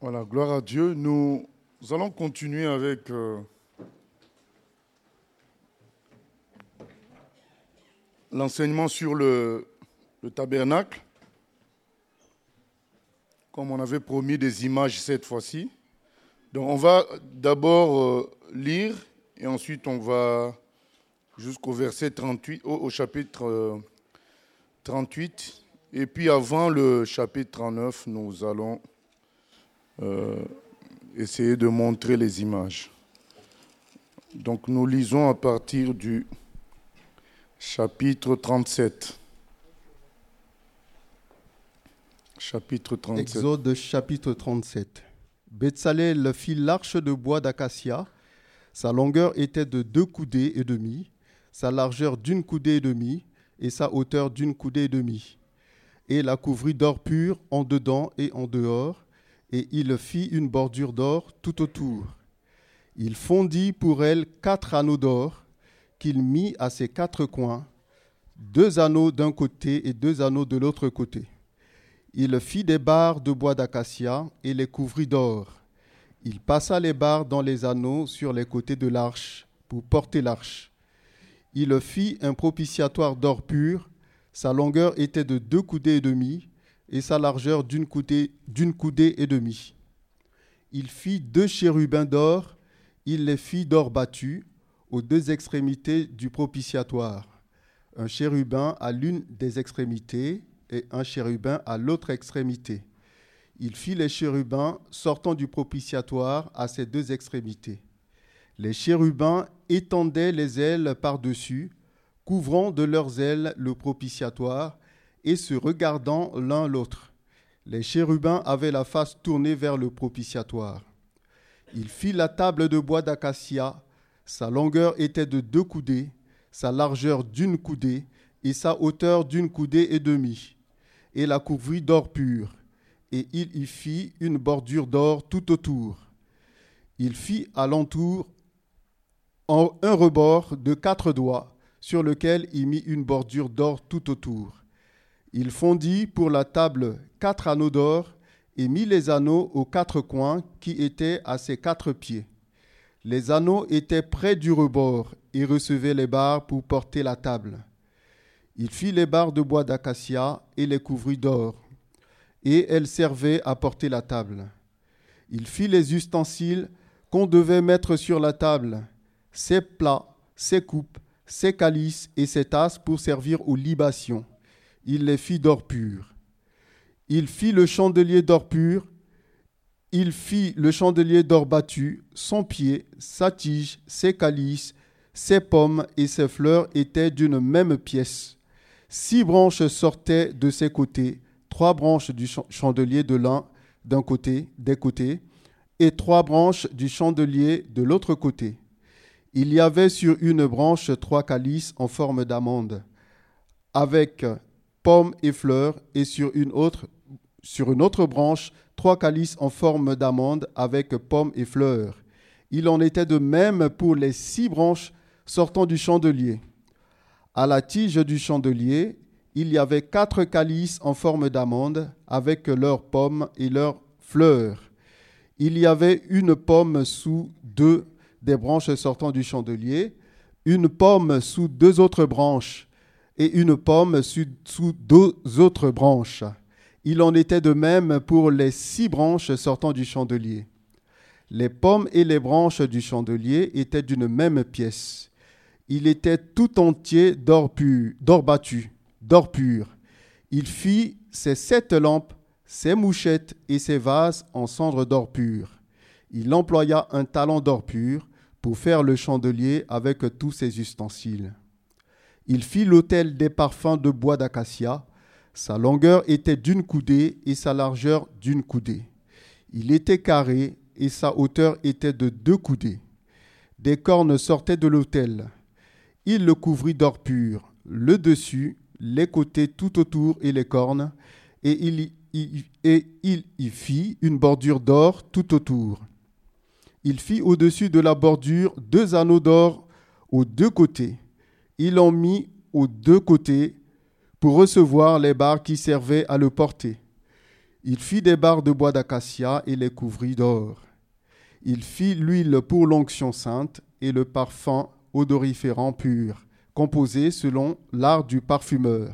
Voilà, gloire à Dieu. Nous allons continuer avec l'enseignement sur le tabernacle. Comme on avait promis des images cette fois-ci. Donc on va d'abord lire et ensuite on va jusqu'au verset 38, au chapitre 38. Et puis avant le chapitre 39, nous allons essayer de montrer les images. Donc nous lisons à partir du chapitre 37. Chapitre 37. Exode chapitre 37. Betsalel fit l'arche de bois d'acacia. Sa longueur était de 2 coudées et demie, sa largeur d'1 coudée et demie et sa hauteur d'1 coudée et demie. Et la couvrit d'or pur en dedans et en dehors, et il fit une bordure d'or tout autour. Il fondit pour elle 4 anneaux d'or, qu'il mit à ses 4 coins, 2 anneaux d'un côté et 2 anneaux de l'autre côté. Il fit des barres de bois d'acacia et les couvrit d'or. Il passa les barres dans les anneaux sur les côtés de l'arche pour porter l'arche. Il fit un propitiatoire d'or pur. Sa longueur était de 2 coudées et demie et sa largeur d'1 coudée et demie. Il fit 2 chérubins d'or. Il les fit d'or battu aux 2 extrémités du propitiatoire. Un chérubin à l'une des extrémités et un chérubin à l'autre extrémité. Il fit les chérubins sortant du propitiatoire à ses 2 extrémités. Les chérubins étendaient les ailes par-dessus, couvrant de leurs ailes le propitiatoire et se regardant l'un l'autre. Les chérubins avaient la face tournée vers le propitiatoire. Il fit la table de bois d'acacia. Sa longueur était de 2 coudées, sa largeur d'1 coudée et sa hauteur d'1 coudée et demie. Et la couvrit d'or pur, et il y fit une bordure d'or tout autour. Il fit à l'entour un rebord de 4 doigts, sur lequel il mit une bordure d'or tout autour. Il fondit pour la table 4 anneaux d'or, et mit les anneaux aux 4 coins qui étaient à ses 4 pieds. Les anneaux étaient près du rebord, et recevaient les barres pour porter la table. Il fit les barres de bois d'acacia et les couvrit d'or, et elles servaient à porter la table. Il fit les ustensiles qu'on devait mettre sur la table, ses plats, ses coupes, ses calices et ses tasses pour servir aux libations. Il les fit d'or pur. Il fit le chandelier d'or pur. Il fit le chandelier d'or battu, son pied, sa tige, ses calices, ses pommes et ses fleurs étaient d'une même pièce. 6 branches sortaient de ses côtés, 3 branches du chandelier de l'un des côtés, et 3 branches du chandelier de l'autre côté. Il y avait sur une branche 3 calices en forme d'amande, avec pommes et fleurs, et sur une autre branche 3 calices en forme d'amande, avec pommes et fleurs. Il en était de même pour les 6 branches sortant du chandelier. À la tige du chandelier, il y avait 4 calices en forme d'amande, avec leurs pommes et leurs fleurs. Il y avait une pomme sous 2 des branches sortant du chandelier, une pomme sous 2 autres branches, et une pomme sous 2 autres branches. Il en était de même pour les 6 branches sortant du chandelier. Les pommes et les branches du chandelier étaient d'une même pièce. Il était tout entier d'or battu, d'or pur. Il fit ses 7 lampes, ses mouchettes et ses vases en cendre d'or pur. Il employa un talent d'or pur pour faire le chandelier avec tous ses ustensiles. Il fit l'autel des parfums de bois d'acacia. Sa longueur était d'1 coudée et sa largeur d'1 coudée. Il était carré et sa hauteur était de 2 coudées. Des cornes sortaient de l'autel. Il le couvrit d'or pur, le dessus, les côtés tout autour et les cornes, et il y fit une bordure d'or tout autour. Il fit au-dessus de la bordure 2 anneaux d'or aux 2 côtés. Il en mit aux 2 côtés pour recevoir les barres qui servaient à le porter. Il fit des barres de bois d'acacia et les couvrit d'or. Il fit l'huile pour l'onction sainte et le parfum odoriférant pur, composé selon l'art du parfumeur.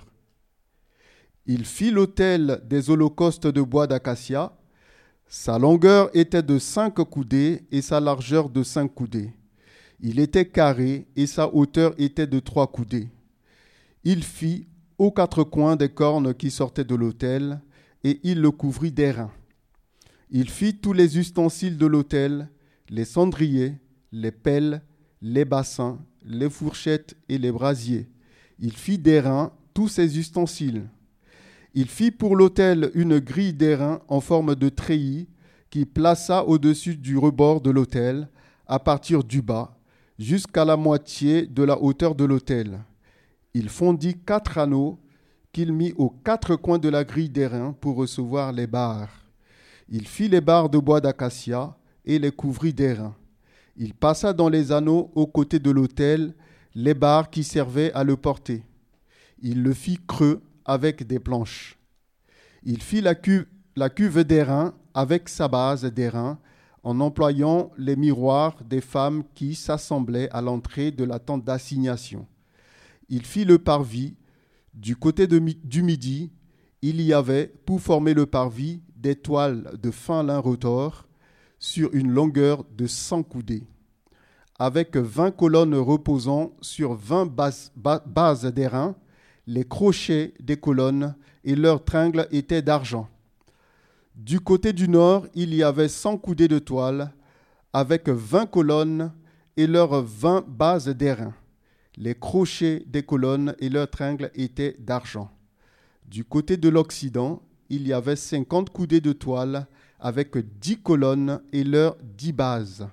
Il fit l'autel des holocaustes de bois d'acacia. Sa longueur était de 5 coudées et sa largeur de 5 coudées. Il était carré et sa hauteur était de 3 coudées. Il fit aux 4 coins des cornes qui sortaient de l'autel et il le couvrit d'airain. Il fit tous les ustensiles de l'autel, les cendriers, les pelles, les bassins, les fourchettes et les brasiers. Il fit d'airain tous ces ustensiles. Il fit pour l'autel une grille d'airain en forme de treillis qu'il plaça au-dessus du rebord de l'autel, à partir du bas, jusqu'à la moitié de la hauteur de l'autel. Il fondit 4 anneaux qu'il mit aux 4 coins de la grille d'airain pour recevoir les barres. Il fit les barres de bois d'acacia et les couvrit d'airain. Il passa dans les anneaux aux côtés de l'autel les barres qui servaient à le porter. Il le fit creux avec des planches. Il fit la cuve d'airain avec sa base d'airain en employant les miroirs des femmes qui s'assemblaient à l'entrée de la tente d'assignation. Il fit le parvis. Du côté du midi, il y avait, pour former le parvis, des toiles de fin lin retors sur une longueur de 100 coudées, avec 20 colonnes reposant sur 20 bases d'airain. Les crochets des colonnes et leurs tringles étaient d'argent. Du côté du nord, il y avait 100 coudées de toile, avec 20 colonnes et leurs 20 bases d'airain. Les crochets des colonnes et leurs tringles étaient d'argent. Du côté de l'Occident, il y avait 50 coudées de toile avec 10 colonnes et leurs 10 bases.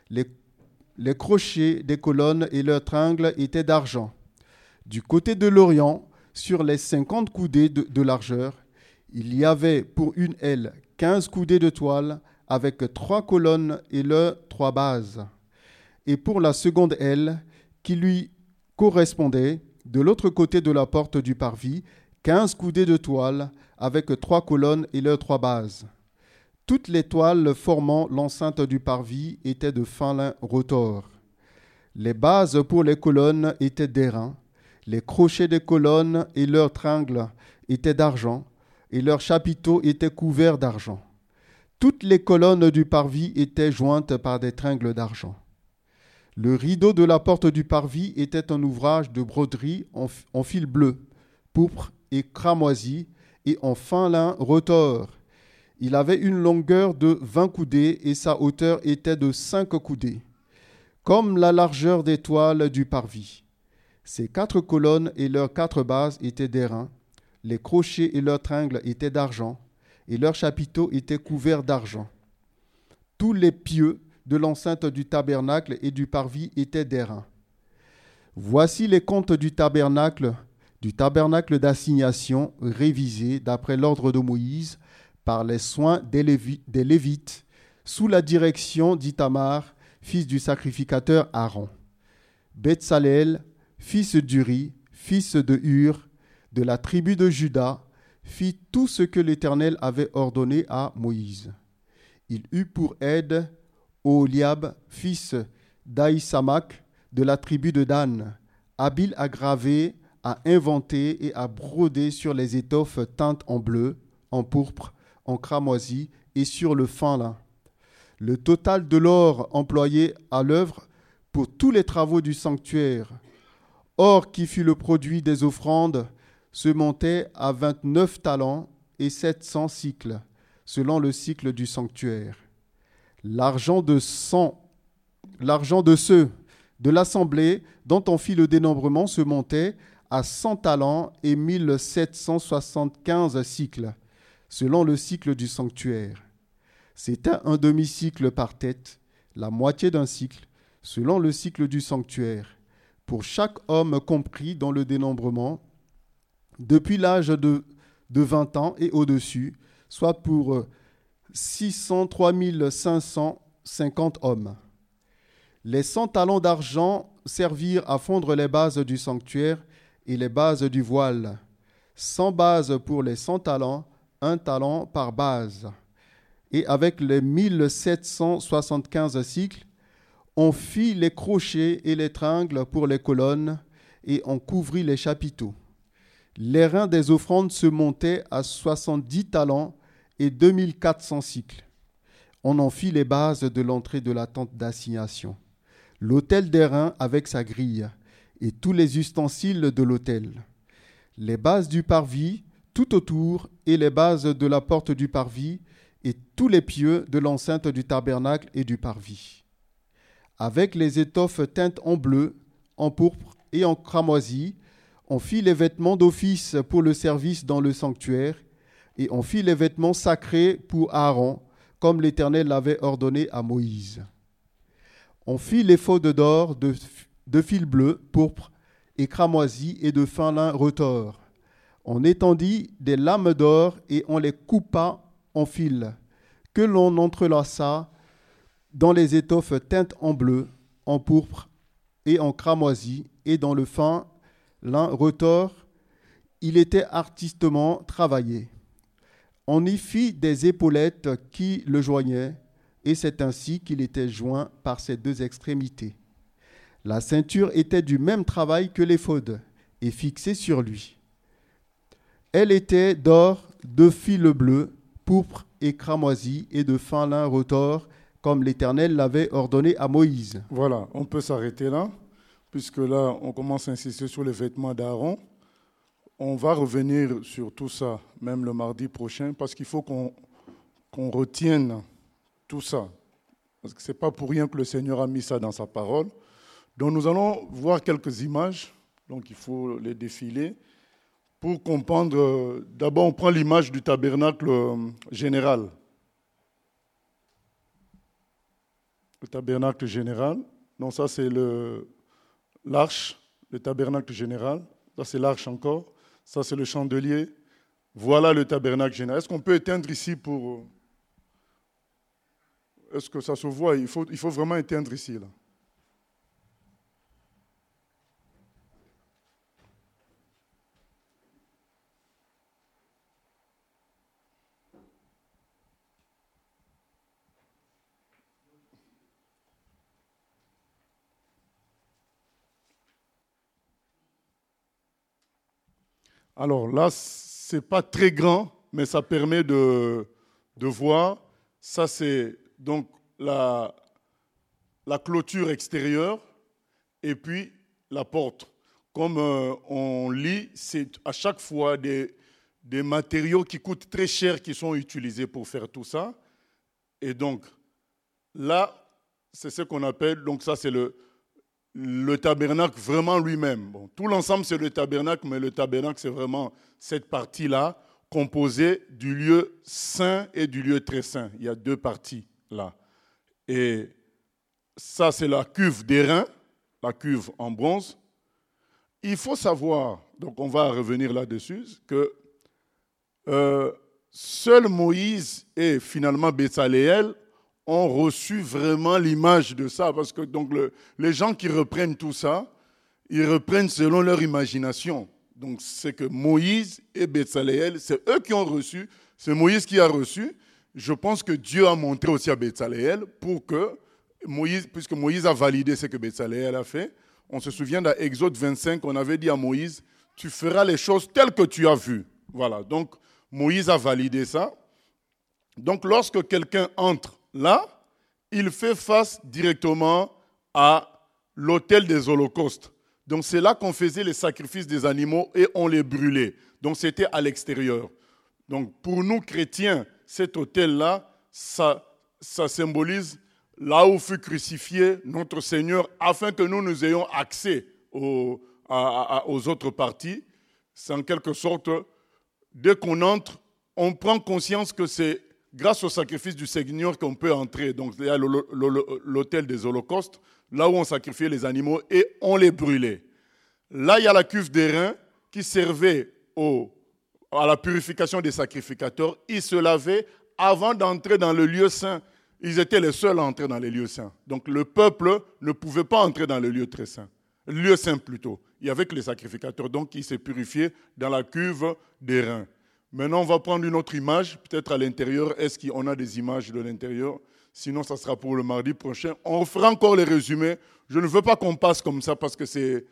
Les crochets des colonnes et leurs tringles étaient d'argent. Du côté de l'Orient, sur les 50 coudées de largeur, il y avait pour une aile 15 coudées de toile avec 3 colonnes et leurs 3 bases. Et pour la seconde aile, qui lui correspondait, de l'autre côté de la porte du parvis, 15 coudées de toile avec 3 colonnes et leurs 3 bases. Toutes les toiles formant l'enceinte du parvis étaient de fin lin retors. Les bases pour les colonnes étaient d'airain. Les crochets des colonnes et leurs tringles étaient d'argent, et leurs chapiteaux étaient couverts d'argent. Toutes les colonnes du parvis étaient jointes par des tringles d'argent. Le rideau de la porte du parvis était un ouvrage de broderie en fil bleu, pourpre et cramoisi, et en fin lin retors. Il avait une longueur de 20 coudées et sa hauteur était de 5 coudées, comme la largeur des toiles du parvis. Ces 4 colonnes et leurs 4 bases étaient d'airain, les crochets et leurs tringles étaient d'argent, et leurs chapiteaux étaient couverts d'argent. Tous les pieux de l'enceinte du tabernacle et du parvis étaient d'airain. Voici les comptes du tabernacle d'assignation révisés d'après l'ordre de Moïse par les soins des Lévites, sous la direction d'Ithamar, fils du sacrificateur Aaron. Betsalel, fils d'Uri, fils de Hur, de la tribu de Juda, fit tout ce que l'Éternel avait ordonné à Moïse. Il eut pour aide Oholiab, fils d'Aïsamak, de la tribu de Dan, habile à graver, à inventer et à broder sur les étoffes teintes en bleu, en pourpre, en cramoisi et sur le fin lin. Le total de l'or employé à l'œuvre pour tous les travaux du sanctuaire, or qui fut le produit des offrandes, se montait à 29 talents et 700 cycles, selon le cycle du sanctuaire. L'argent de ceux de l'assemblée dont on fit le dénombrement se montait à 100 talents et 1775 cycles, selon le cycle du sanctuaire. C'était un demi-cycle par tête, la moitié d'un cycle, selon le cycle du sanctuaire, pour chaque homme compris dans le dénombrement, depuis l'âge de 20 ans et au-dessus, soit pour 603 550 hommes. Les 100 talents d'argent servirent à fondre les bases du sanctuaire et les bases du voile. 100 bases pour les 100 talents, un talent par base. Et avec les 1775 cycles, on fit les crochets et les tringles pour les colonnes et on couvrit les chapiteaux. Les reins des offrandes se montaient à 70 talents et 2400 cycles. On en fit les bases de l'entrée de la tente d'assignation. L'autel des reins avec sa grille et tous les ustensiles de l'autel. Les bases du parvis tout autour et les bases de la porte du parvis et tous les pieux de l'enceinte du tabernacle et du parvis. Avec les étoffes teintes en bleu, en pourpre et en cramoisi, on fit les vêtements d'office pour le service dans le sanctuaire et on fit les vêtements sacrés pour Aaron, comme l'Éternel l'avait ordonné à Moïse. On fit l'éphod d'or de fil bleu, pourpre et cramoisi et de fin lin retors. On étendit des lames d'or et on les coupa en fils, que l'on entrelaça dans les étoffes teintes en bleu, en pourpre et en cramoisi, et dans le fin lin retors. Il était artistement travaillé. On y fit des épaulettes qui le joignaient, et c'est ainsi qu'il était joint par ses deux extrémités. La ceinture était du même travail que l'éphod, et fixée sur lui. Elle était d'or, de fil bleu, pourpre et cramoisi, et de fin lin retors, comme l'Éternel l'avait ordonné à Moïse. Voilà, on peut s'arrêter là, puisque là, on commence à insister sur les vêtements d'Aaron. On va revenir sur tout ça, même le mardi prochain, parce qu'il faut qu'on retienne tout ça. Parce que ce n'est pas pour rien que le Seigneur a mis ça dans sa parole. Donc nous allons voir quelques images, donc il faut les défiler. Pour comprendre, d'abord on prend l'image du tabernacle général. Le tabernacle général, donc ça c'est l'arche, le tabernacle général. Ça c'est l'arche encore. Ça c'est le chandelier. Voilà le tabernacle général. Est-ce qu'on peut éteindre ici pour... Est-ce que ça se voit? Il faut vraiment éteindre ici, là. Alors là, ce n'est pas très grand, mais ça permet de voir. Ça, c'est donc la clôture extérieure et puis la porte. Comme on lit, c'est à chaque fois des matériaux qui coûtent très cher qui sont utilisés pour faire tout ça. Et donc, là, c'est ce qu'on appelle, donc ça c'est le tabernacle vraiment lui-même. Bon, tout l'ensemble, c'est le tabernacle, mais le tabernacle, c'est vraiment cette partie-là, composée du lieu saint et du lieu très saint. Il y a deux parties là. Et ça, c'est la cuve d'airain, la cuve en bronze. Il faut savoir, donc on va revenir là-dessus, que seul Moïse et finalement Betsaléel ont reçu vraiment l'image de ça, parce que donc les gens qui reprennent tout ça, ils reprennent selon leur imagination. Donc c'est que Moïse et Betsaléel, c'est eux qui ont reçu, c'est Moïse qui a reçu. Je pense que Dieu a montré aussi à Betsaléel pour que Moïse, puisque Moïse a validé ce que Betsaléel a fait. On se souvient dans Exode 25, on avait dit à Moïse, tu feras les choses telles que tu as vues. Voilà, donc Moïse a validé ça. Donc lorsque quelqu'un entre là, il fait face directement à l'autel des holocaustes. Donc c'est là qu'on faisait les sacrifices des animaux et on les brûlait. Donc c'était à l'extérieur. Donc pour nous chrétiens, cet autel-là, ça symbolise là où fut crucifié notre Seigneur afin que nous ayons accès aux autres parties. C'est en quelque sorte, dès qu'on entre, on prend conscience que c'est grâce au sacrifice du Seigneur qu'on peut entrer. Donc il y a l'autel des holocaustes, là où on sacrifiait les animaux et on les brûlait. Là, il y a la cuve d'airain qui servait à la purification des sacrificateurs. Ils se lavaient avant d'entrer dans le lieu saint. Ils étaient les seuls à entrer dans les lieux saints. Donc le peuple ne pouvait pas entrer dans le lieu très saint. Le lieu saint plutôt. Il y avait que les sacrificateurs, donc qui se purifiaient dans la cuve d'airain. Maintenant, on va prendre une autre image, peut-être à l'intérieur. Est-ce qu'on a des images de l'intérieur? Sinon, ça sera pour le mardi prochain. On fera encore les résumés. Je ne veux pas qu'on passe comme ça parce que c'est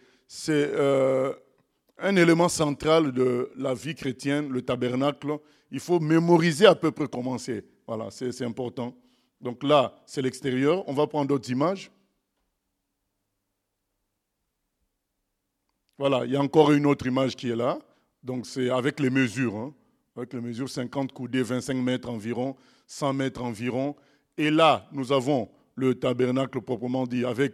un élément central de la vie chrétienne, le tabernacle. Il faut mémoriser à peu près comment c'est. Voilà, c'est important. Donc là, c'est l'extérieur. On va prendre d'autres images. Voilà, il y a encore une autre image qui est là. Donc c'est avec les mesures. Hein. Avec les mesures 50 coudées, 25 mètres environ, 100 mètres environ. Et là, nous avons le tabernacle proprement dit avec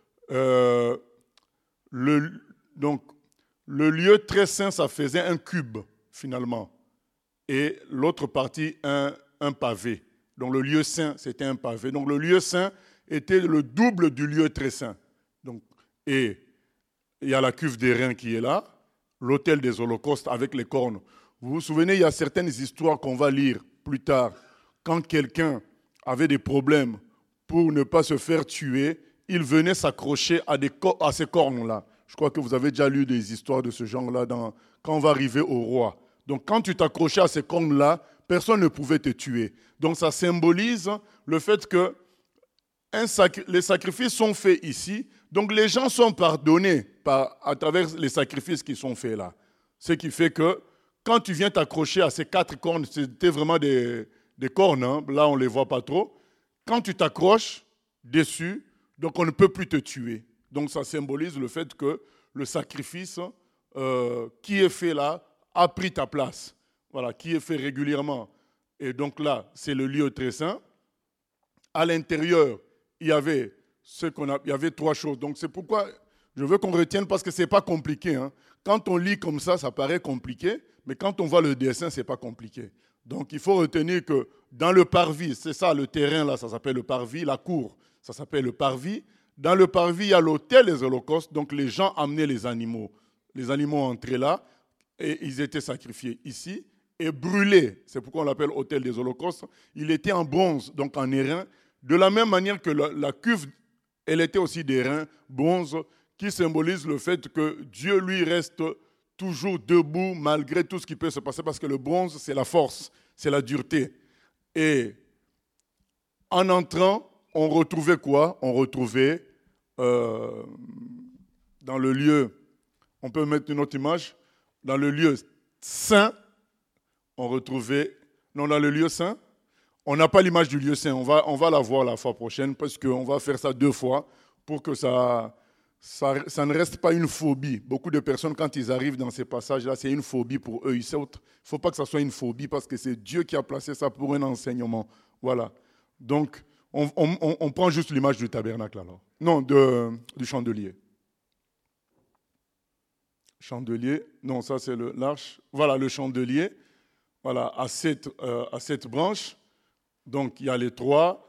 donc, le lieu très saint, ça faisait un cube finalement. Et l'autre partie, un pavé. Donc le lieu saint, c'était un pavé. Donc le lieu saint était le double du lieu très saint. Donc, et il y a la cuve d'airain qui est là, l'autel des holocaustes avec les cornes. Vous vous souvenez, il y a certaines histoires qu'on va lire plus tard. Quand quelqu'un avait des problèmes pour ne pas se faire tuer, il venait s'accrocher à ces cornes-là. Je crois que vous avez déjà lu des histoires de ce genre-là quand on va arriver au roi. Donc quand tu t'accrochais à ces cornes-là, personne ne pouvait te tuer. Donc ça symbolise le fait que les sacrifices sont faits ici. Donc les gens sont pardonnés à travers les sacrifices qui sont faits là. Ce qui fait que quand tu viens t'accrocher à ces 4 cornes, c'était vraiment des cornes, hein, là on ne les voit pas trop. Quand tu t'accroches dessus, donc on ne peut plus te tuer. Donc ça symbolise le fait que le sacrifice qui est fait là a pris ta place. Voilà, qui est fait régulièrement. Et donc là, c'est le lieu très saint. À l'intérieur, il y avait 3 choses. Donc c'est pourquoi je veux qu'on retienne parce que ce n'est pas compliqué. Hein. Quand on lit comme ça paraît compliqué, mais quand on voit le dessin, ce n'est pas compliqué. Donc il faut retenir que dans le parvis, c'est ça le terrain là, ça s'appelle le parvis, la cour, ça s'appelle le parvis. Dans le parvis, il y a l'autel des holocaustes, donc les gens amenaient les animaux. Les animaux entraient là et ils étaient sacrifiés ici et brûlés. C'est pourquoi on l'appelle autel des holocaustes. Il était en bronze, donc en airain, de la même manière que la cuve, elle était aussi d'airain, bronze, qui symbolise le fait que Dieu, lui, reste toujours debout malgré tout ce qui peut se passer, parce que le bronze, c'est la force, c'est la dureté. Et en entrant, on retrouvait quoi? On retrouvait dans le lieu, on peut mettre une autre image, dans le lieu saint, on retrouvait, non, dans le lieu saint, on n'a pas l'image du lieu saint, on va la voir la fois prochaine, parce qu'on va faire ça 2 fois pour que ça ne reste pas une phobie. Beaucoup de personnes, quand ils arrivent dans ces passages-là, c'est une phobie pour eux. Il ne faut pas que ça soit une phobie parce que c'est Dieu qui a placé ça pour un enseignement. Voilà. Donc, on prend juste l'image du tabernacle alors. Non, du chandelier. Chandelier, non, ça c'est l'arche. Voilà, le chandelier. Voilà, à 7 branches. Donc, il y a les 3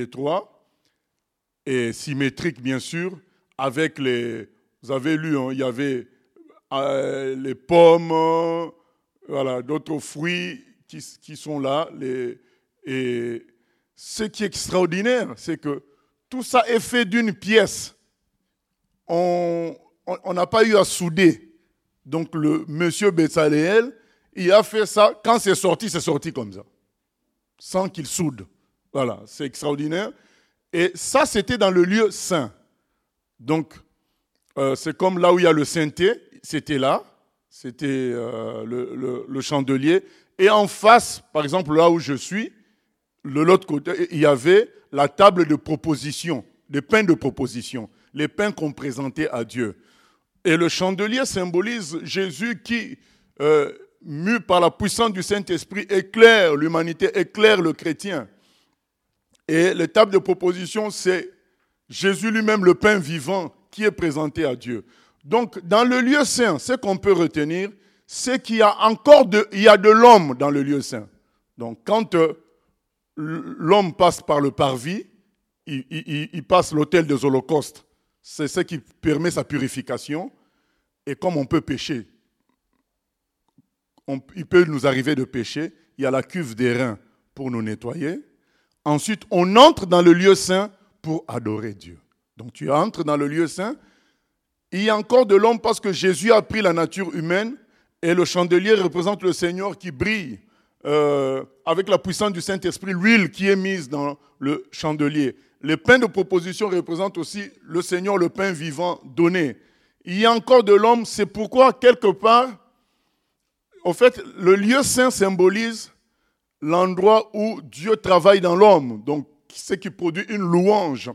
et symétriques, bien sûr. Avec vous avez lu, hein, il y avait les pommes, voilà, d'autres fruits qui sont là. Et ce qui est extraordinaire, c'est que tout ça est fait d'une pièce. On n'a pas eu à souder. Donc le monsieur Betsaléel, il a fait ça. Quand c'est sorti comme ça, sans qu'il soude. Voilà, c'est extraordinaire. Et ça, c'était dans le lieu saint. Donc, c'est comme là où il y a le synthé, c'était là, c'était le chandelier. Et en face, par exemple, là où je suis, de l'autre côté, il y avait la table de proposition, les pains de proposition, les pains qu'on présentait à Dieu. Et le chandelier symbolise Jésus qui, mu par la puissance du Saint-Esprit, éclaire l'humanité, éclaire le chrétien. Et les tables de proposition, c'est Jésus lui-même, le pain vivant, qui est présenté à Dieu. Donc, dans le lieu saint, ce qu'on peut retenir, c'est qu'il y a encore de l'homme dans le lieu saint. Donc, quand l'homme passe par le parvis, il passe l'autel des holocaustes. C'est ce qui permet sa purification. Et comme on peut pécher, il peut nous arriver de pécher, il y a la cuve d'airain pour nous nettoyer. Ensuite, on entre dans le lieu saint pour adorer Dieu. Donc tu entres dans le lieu saint, il y a encore de l'homme parce que Jésus a pris la nature humaine Et le chandelier représente le Seigneur qui brille avec la puissance du Saint-Esprit, l'huile qui est mise dans le chandelier. Les pains de proposition représentent aussi le Seigneur, le pain vivant donné. Il y a encore de l'homme, c'est pourquoi quelque part, en fait, le lieu saint symbolise l'endroit où Dieu travaille dans l'homme, donc ce qui produit une louange.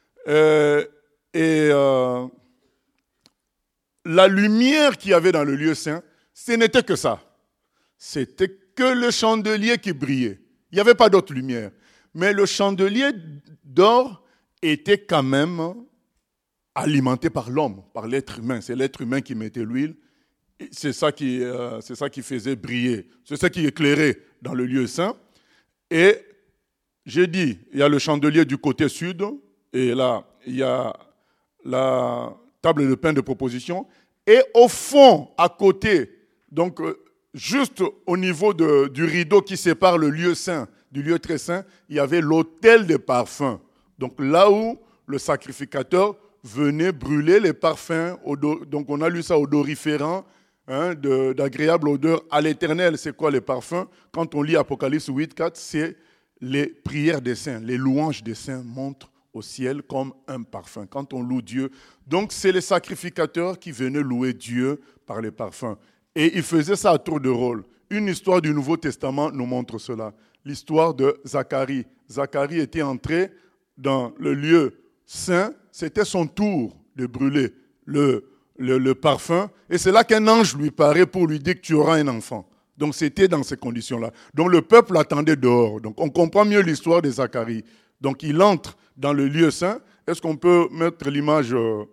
La lumière qu'il y avait dans le lieu saint, ce n'était que ça. C'était que le chandelier qui brillait. Il n'y avait pas d'autre lumière. Mais le chandelier d'or était quand même alimenté par l'homme, par l'être humain. C'est l'être humain qui mettait l'huile. C'est ça qui faisait briller. C'est ça qui éclairait dans le lieu saint. Et j'ai dit, il y a le chandelier du côté sud, et là, il y a la table de pain de proposition. Et au fond, à côté, donc juste au niveau du rideau qui sépare le lieu saint du lieu très saint, il y avait l'autel des parfums. Donc là où le sacrificateur venait brûler les parfums, donc on a lu ça odoriférant, d'agréable odeur à l'Éternel. C'est quoi les parfums? Quand on lit Apocalypse 8:4, c'est les prières des saints, les louanges des saints montent au ciel comme un parfum. Quand on loue Dieu, donc c'est les sacrificateurs qui venaient louer Dieu par les parfums. Et ils faisaient ça à tour de rôle. Une histoire du Nouveau Testament nous montre cela. L'histoire de Zacharie. Zacharie était entré dans le lieu saint, c'était son tour de brûler le parfum, et c'est là qu'un ange lui paraît pour lui dire que tu auras un enfant. Donc c'était dans ces conditions-là. Donc le peuple attendait dehors. Donc on comprend mieux l'histoire de Zacharie. Donc il entre dans le lieu saint. Est-ce qu'on peut mettre l'image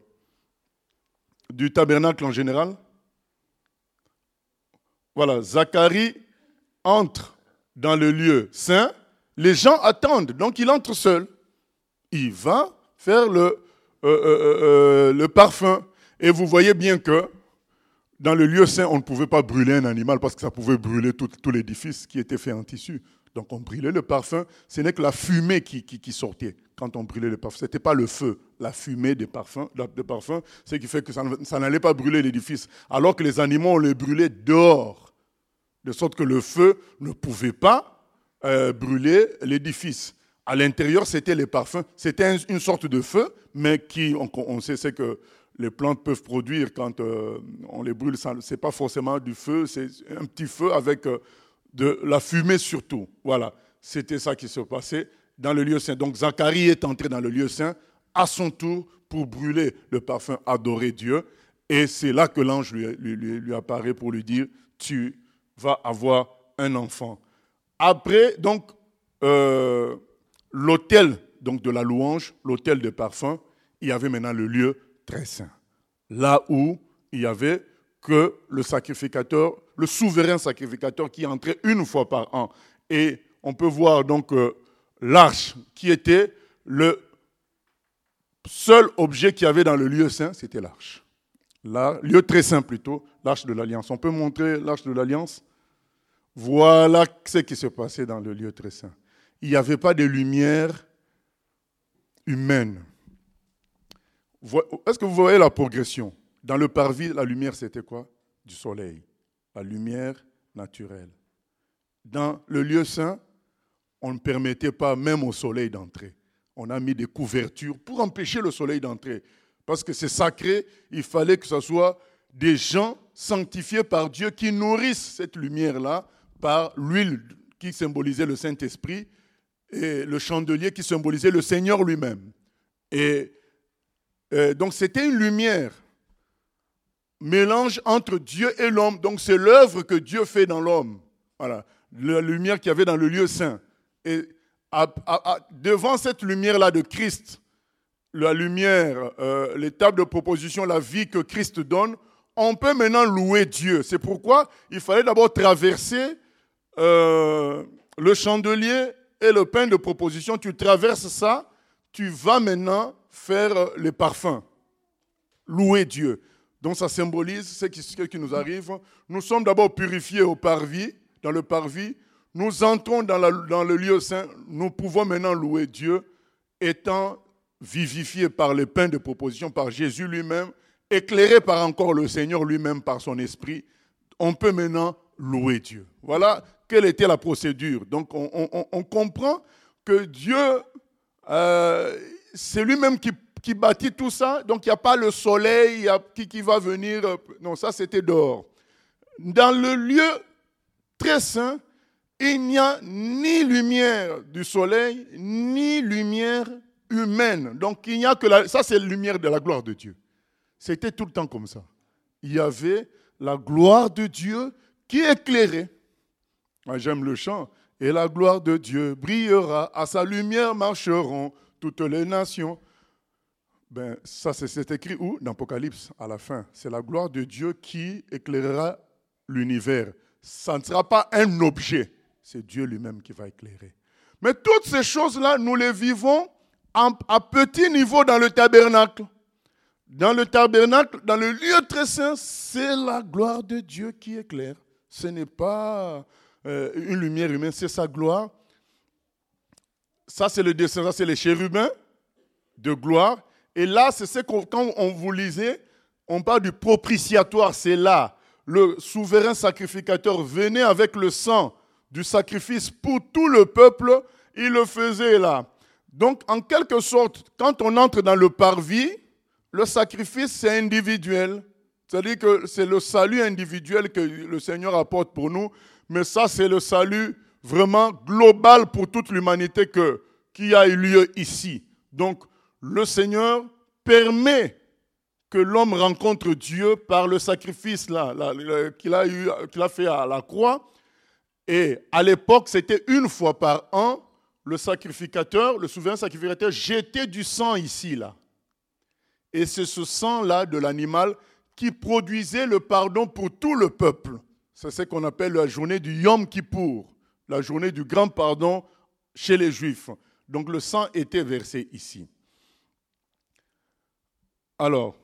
du tabernacle en général? Voilà, Zacharie entre dans le lieu saint. Les gens attendent, donc il entre seul. Il va faire le parfum. Et vous voyez bien que dans le lieu saint, on ne pouvait pas brûler un animal parce que ça pouvait brûler tout l'édifice qui était fait en tissu. Donc on brûlait le parfum, ce n'est que la fumée qui sortait quand on brûlait le parfum. Ce n'était pas le feu, la fumée des parfums, ce qui fait que ça n'allait pas brûler l'édifice. Alors que les animaux, on les brûlait dehors, de sorte que le feu ne pouvait pas brûler l'édifice. À l'intérieur, c'était les parfums. C'était une sorte de feu, mais qui, on sait, c'est que les plantes peuvent produire quand on les brûle. Ce n'est pas forcément du feu, c'est un petit feu avec de la fumée surtout. Voilà, c'était ça qui se passait dans le lieu saint. Donc Zacharie est entré dans le lieu saint à son tour pour brûler le parfum, adorer Dieu. Et c'est là que l'ange lui apparaît pour lui dire « Tu vas avoir un enfant ». Après, donc, l'autel donc, de la louange, l'autel de parfum, il y avait maintenant le lieu très saint. Là où il y avait que le sacrificateur, le souverain sacrificateur qui entrait une fois par an. Et on peut voir donc l'arche qui était le seul objet qu'il y avait dans le lieu saint, c'était l'arche. Lieu très saint plutôt, l'arche de l'Alliance. On peut montrer l'arche de l'Alliance? Voilà ce qui se passait dans le lieu très saint. Il n'y avait pas de lumière humaine. Est-ce que vous voyez la progression? Dans le parvis, la lumière, c'était quoi? Du soleil. La lumière naturelle. Dans le lieu saint, on ne permettait pas même au soleil d'entrer. On a mis des couvertures pour empêcher le soleil d'entrer. Parce que c'est sacré, il fallait que ce soit des gens sanctifiés par Dieu qui nourrissent cette lumière-là par l'huile qui symbolisait le Saint-Esprit et le chandelier qui symbolisait le Seigneur lui-même. Et donc c'était une lumière, mélange entre Dieu et l'homme. Donc c'est l'œuvre que Dieu fait dans l'homme. Voilà, la lumière qu'il y avait dans le lieu saint. Et devant cette lumière-là de Christ, la lumière, les tables de proposition, la vie que Christ donne, on peut maintenant louer Dieu. C'est pourquoi il fallait d'abord traverser le chandelier et le pain de proposition. Tu traverses ça, tu vas maintenant faire les parfums. Louer Dieu. Donc ça symbolise ce qui nous arrive. Nous sommes d'abord purifiés au parvis, dans le parvis. Nous entrons dans le lieu saint. Nous pouvons maintenant louer Dieu, étant vivifiés par les pains de proposition, par Jésus lui-même, éclairés par encore le Seigneur lui-même par son esprit. on peut maintenant louer Dieu. Voilà quelle était la procédure. Donc on comprend que Dieu, c'est lui-même qui bâtit tout ça. Donc il n'y a pas le soleil qui va venir. Non, ça c'était dehors. Dans le lieu très saint, il n'y a ni lumière du soleil, ni lumière humaine. Donc il n'y a que ça c'est la lumière de la gloire de Dieu. C'était tout le temps comme ça. Il y avait la gloire de Dieu qui éclairait. Moi, j'aime le chant. Et la gloire de Dieu brillera, à sa lumière marcheront toutes les nations. Ben, ça, c'est écrit où? Dans l'Apocalypse, à la fin. C'est la gloire de Dieu qui éclairera l'univers. Ça ne sera pas un objet. C'est Dieu lui-même qui va éclairer. Mais toutes ces choses-là, nous les vivons à petit niveau dans le tabernacle. Dans le tabernacle, dans le lieu très saint, c'est la gloire de Dieu qui éclaire. Ce n'est pas une lumière humaine, c'est sa gloire. Ça, c'est le dessin, ça, c'est les chérubins de gloire. Et là, c'est ce quand on vous lisait, on parle du propitiatoire. C'est là, le souverain sacrificateur venait avec le sang du sacrifice pour tout le peuple. Il le faisait là. Donc, en quelque sorte, quand on entre dans le parvis, le sacrifice, c'est individuel. C'est-à-dire que c'est le salut individuel que le Seigneur apporte pour nous. Mais ça, c'est le salut vraiment global pour toute l'humanité qui a eu lieu ici. Donc, le Seigneur permet que l'homme rencontre Dieu par le sacrifice qu'il a fait à la croix. Et à l'époque, c'était une fois par an, le sacrificateur, le souverain sacrificateur, jetait du sang ici, là. Et c'est ce sang-là de l'animal qui produisait le pardon pour tout le peuple. C'est ce qu'on appelle la journée du Yom Kippour, la journée du grand pardon chez les Juifs. Donc le sang était versé ici. Alors,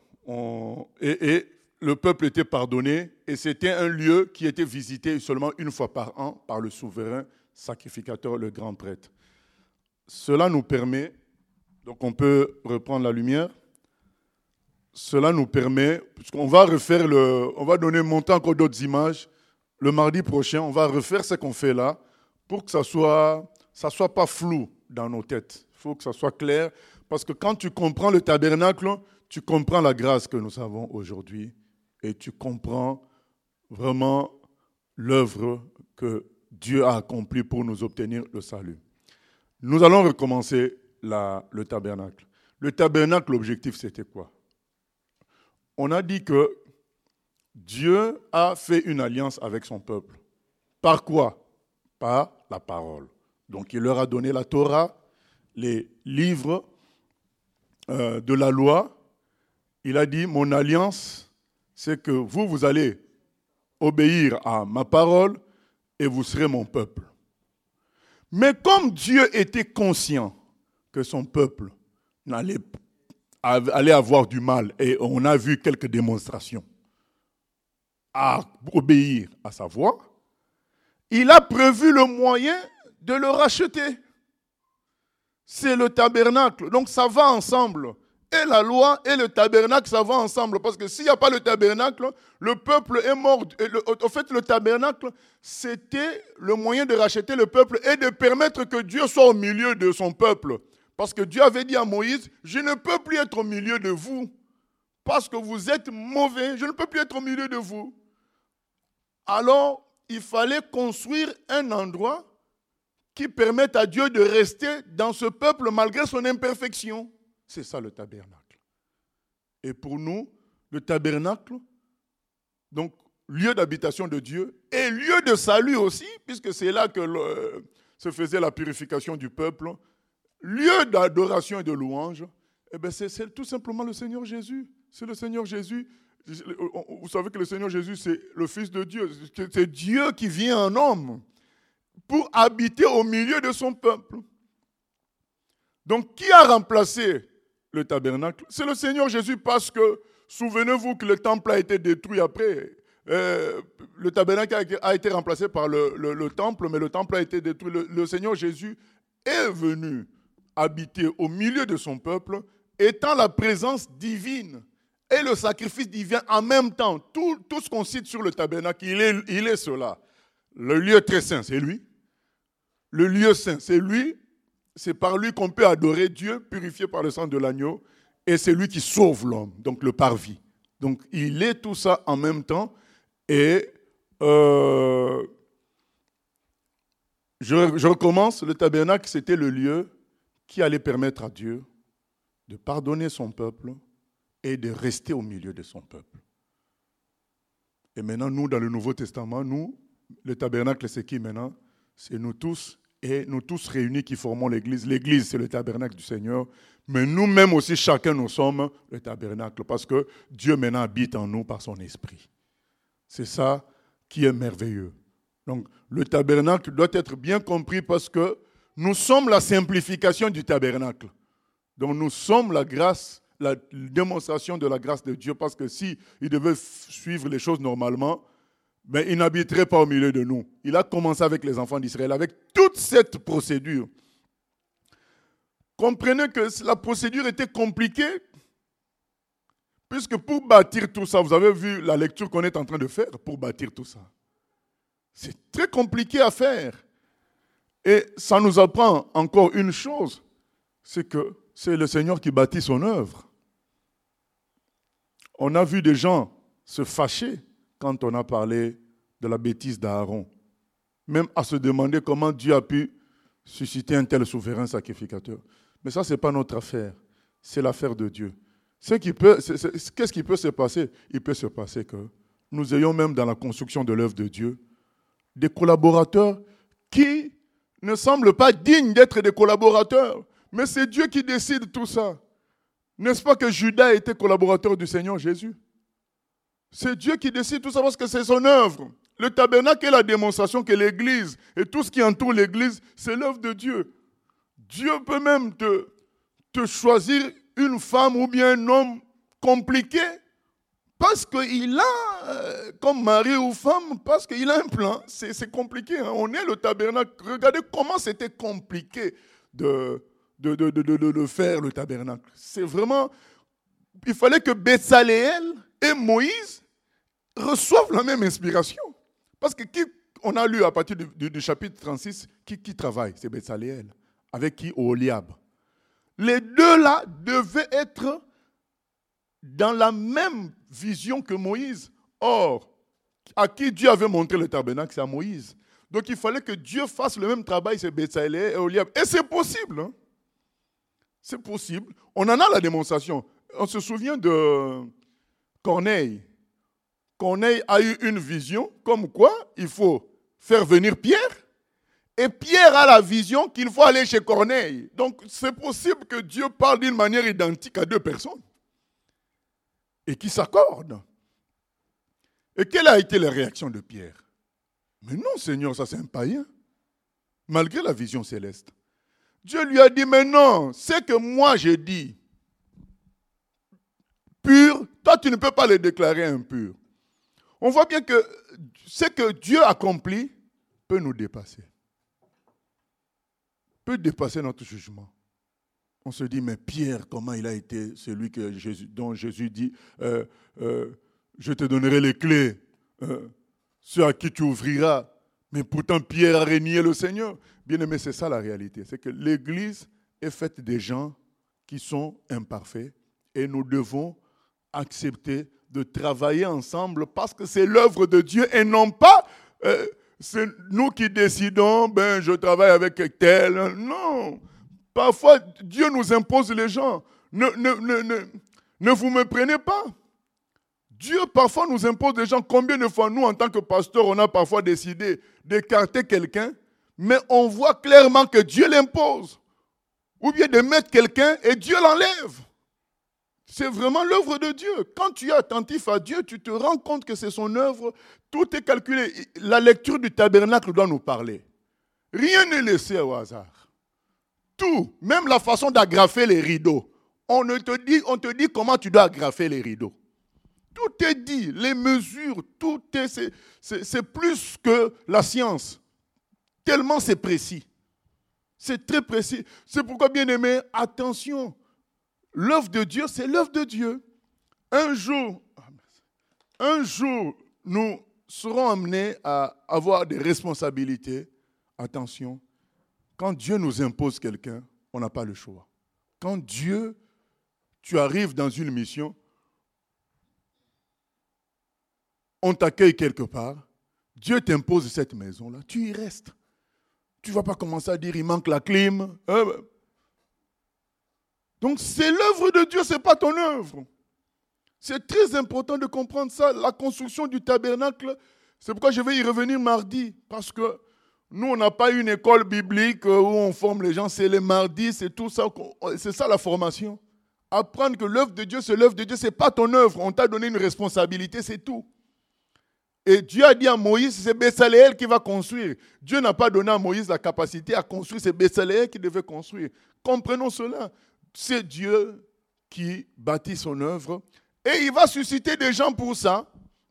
le peuple était pardonné et c'était un lieu qui était visité seulement une fois par an par le souverain sacrificateur, le grand prêtre. Cela nous permet, donc on peut reprendre la lumière. Cela nous permet, puisqu'on va refaire on va monter encore d'autres images. Le mardi prochain, on va refaire ce qu'on fait là pour que ça soit pas flou dans nos têtes. Il faut que ça soit clair, parce que quand tu comprends le tabernacle, tu comprends la grâce que nous avons aujourd'hui et tu comprends vraiment l'œuvre que Dieu a accomplie pour nous obtenir le salut. Nous allons recommencer le tabernacle. Le tabernacle, l'objectif, c'était quoi? On a dit que Dieu a fait une alliance avec son peuple. Par quoi? Par la parole. Donc il leur a donné la Torah, les livres de la loi. Il a dit, mon alliance, c'est que vous allez obéir à ma parole et vous serez mon peuple. Mais comme Dieu était conscient que son peuple allait avoir du mal, et on a vu quelques démonstrations, à obéir à sa voix, il a prévu le moyen de le racheter. C'est le tabernacle. Donc ça va ensemble. Et la loi et le tabernacle, ça va ensemble. Parce que s'il n'y a pas le tabernacle, le peuple est mort. En fait, le tabernacle, c'était le moyen de racheter le peuple et de permettre que Dieu soit au milieu de son peuple. Parce que Dieu avait dit à Moïse, je ne peux plus être au milieu de vous. Parce que vous êtes mauvais, je ne peux plus être au milieu de vous. Alors, il fallait construire un endroit qui permette à Dieu de rester dans ce peuple malgré son imperfection. C'est ça le tabernacle. Et pour nous, le tabernacle, donc lieu d'habitation de Dieu et lieu de salut aussi, puisque c'est là que se faisait la purification du peuple, lieu d'adoration et de louange, eh bien c'est tout simplement le Seigneur Jésus. C'est le Seigneur Jésus. Vous savez que le Seigneur Jésus, c'est le Fils de Dieu. C'est Dieu qui vient en homme pour habiter au milieu de son peuple. Donc, qui a remplacé le tabernacle? C'est le Seigneur Jésus, parce que, souvenez-vous que le temple a été détruit après. Le tabernacle a été remplacé par le temple, mais le temple a été détruit. Le Seigneur Jésus est venu habiter au milieu de son peuple, étant la présence divine, et le sacrifice divin en même temps. Tout ce qu'on cite sur le tabernacle, il est cela. Le lieu très saint, c'est lui. Le lieu saint, c'est lui. C'est par lui qu'on peut adorer Dieu, purifié par le sang de l'agneau. Et c'est lui qui sauve l'homme, donc le parvis. Donc il est tout ça en même temps. Et je recommence. Le tabernacle, c'était le lieu qui allait permettre à Dieu de pardonner son peuple et de rester au milieu de son peuple. Et maintenant, nous, dans le Nouveau Testament, nous, le tabernacle, c'est qui maintenant? C'est nous tous. Et nous tous réunis qui formons l'Église. L'Église, c'est le tabernacle du Seigneur. Mais nous-mêmes aussi, chacun, nous sommes le tabernacle. Parce que Dieu maintenant habite en nous par son esprit. C'est ça qui est merveilleux. Donc, le tabernacle doit être bien compris parce que nous sommes la simplification du tabernacle. Donc, nous sommes la grâce, la démonstration de la grâce de Dieu. Parce que s'il devait suivre les choses normalement, mais il n'habiterait pas au milieu de nous. Il a commencé avec les enfants d'Israël, avec toute cette procédure. Comprenez que la procédure était compliquée, puisque pour bâtir tout ça, vous avez vu la lecture qu'on est en train de faire pour bâtir tout ça. C'est très compliqué à faire. Et ça nous apprend encore une chose, c'est que c'est le Seigneur qui bâtit son œuvre. On a vu des gens se fâcher quand on a parlé de la bêtise d'Aaron, même à se demander comment Dieu a pu susciter un tel souverain sacrificateur. Mais ça, ce n'est pas notre affaire, c'est l'affaire de Dieu. Qu'est-ce qui peut se passer? Il peut se passer que nous ayons même dans la construction de l'œuvre de Dieu des collaborateurs qui ne semblent pas dignes d'être des collaborateurs, mais c'est Dieu qui décide tout ça. N'est-ce pas que Judas était collaborateur du Seigneur Jésus? C'est Dieu qui décide tout ça parce que c'est son œuvre. Le tabernacle est la démonstration que l'Église et tout ce qui entoure l'Église, c'est l'œuvre de Dieu. Dieu peut même te choisir une femme ou bien un homme compliqué parce qu'il a, comme mari ou femme, parce qu'il a un plan. C'est compliqué. Hein. On est le tabernacle. Regardez comment c'était compliqué de faire le tabernacle. C'est vraiment... Il fallait que Betsaléel et Moïse reçoivent la même inspiration. Parce que on a lu à partir du chapitre 36, qui travaille? C'est Betsaléel. Avec qui? Oholiab. Les deux là devaient être dans la même vision que Moïse. Or, à qui Dieu avait montré le tabernacle, c'est à Moïse. Donc il fallait que Dieu fasse le même travail, c'est Betsaléel et Oholiab. Et c'est possible. Hein? C'est possible. On en a la démonstration. On se souvient de Corneille. Corneille a eu une vision comme quoi il faut faire venir Pierre et Pierre a la vision qu'il faut aller chez Corneille. Donc c'est possible que Dieu parle d'une manière identique à deux personnes et qui s'accordent. Et quelle a été la réaction de Pierre? Mais non Seigneur, ça c'est un païen. Malgré la vision céleste. Dieu lui a dit, mais non, c'est que moi j'ai dit pur, toi tu ne peux pas le déclarer impur. On voit bien que ce que Dieu accomplit peut nous dépasser. Peut dépasser notre jugement. On se dit, mais Pierre, comment il a été celui dont Jésus dit, je te donnerai les clés, ceux à qui tu ouvriras. Mais pourtant, Pierre a renié le Seigneur. Bien aimé, c'est ça la réalité. C'est que l'Église est faite des gens qui sont imparfaits et nous devons accepter de travailler ensemble parce que c'est l'œuvre de Dieu et non pas c'est nous qui décidons, je travaille avec tel. Non. Parfois, Dieu nous impose les gens. Ne vous méprenez pas. Dieu parfois nous impose des gens. Combien de fois nous, en tant que pasteurs, on a parfois décidé d'écarter quelqu'un, mais on voit clairement que Dieu l'impose. Ou bien de mettre quelqu'un et Dieu l'enlève. C'est vraiment l'œuvre de Dieu. Quand tu es attentif à Dieu, tu te rends compte que c'est son œuvre. Tout est calculé. La lecture du tabernacle doit nous parler. Rien n'est laissé au hasard. Tout, même la façon d'agrafer les rideaux. On te dit comment tu dois agrafer les rideaux. Tout est dit, les mesures, tout est... C'est plus que la science. Tellement c'est précis. C'est très précis. C'est pourquoi, bien aimé, attention. L'œuvre de Dieu, c'est l'œuvre de Dieu. un jour, nous serons amenés à avoir des responsabilités. Attention, quand Dieu nous impose quelqu'un, on n'a pas le choix. Quand tu arrives dans une mission, on t'accueille quelque part, Dieu t'impose cette maison-là, tu y restes. Tu ne vas pas commencer à dire, il manque la clim. Donc c'est l'œuvre de Dieu, ce n'est pas ton œuvre. C'est très important de comprendre ça. La construction du tabernacle, c'est pourquoi je vais y revenir mardi. Parce que nous, on n'a pas une école biblique où on forme les gens. C'est les mardis, c'est tout ça. C'est ça la formation. Apprendre que l'œuvre de Dieu, c'est l'œuvre de Dieu. Ce n'est pas ton œuvre. On t'a donné une responsabilité, c'est tout. Et Dieu a dit à Moïse, c'est Bétsaléel qui va construire. Dieu n'a pas donné à Moïse la capacité à construire. C'est Bétsaléel qui devait construire. Comprenons cela. C'est Dieu qui bâtit son œuvre. Et il va susciter des gens pour ça.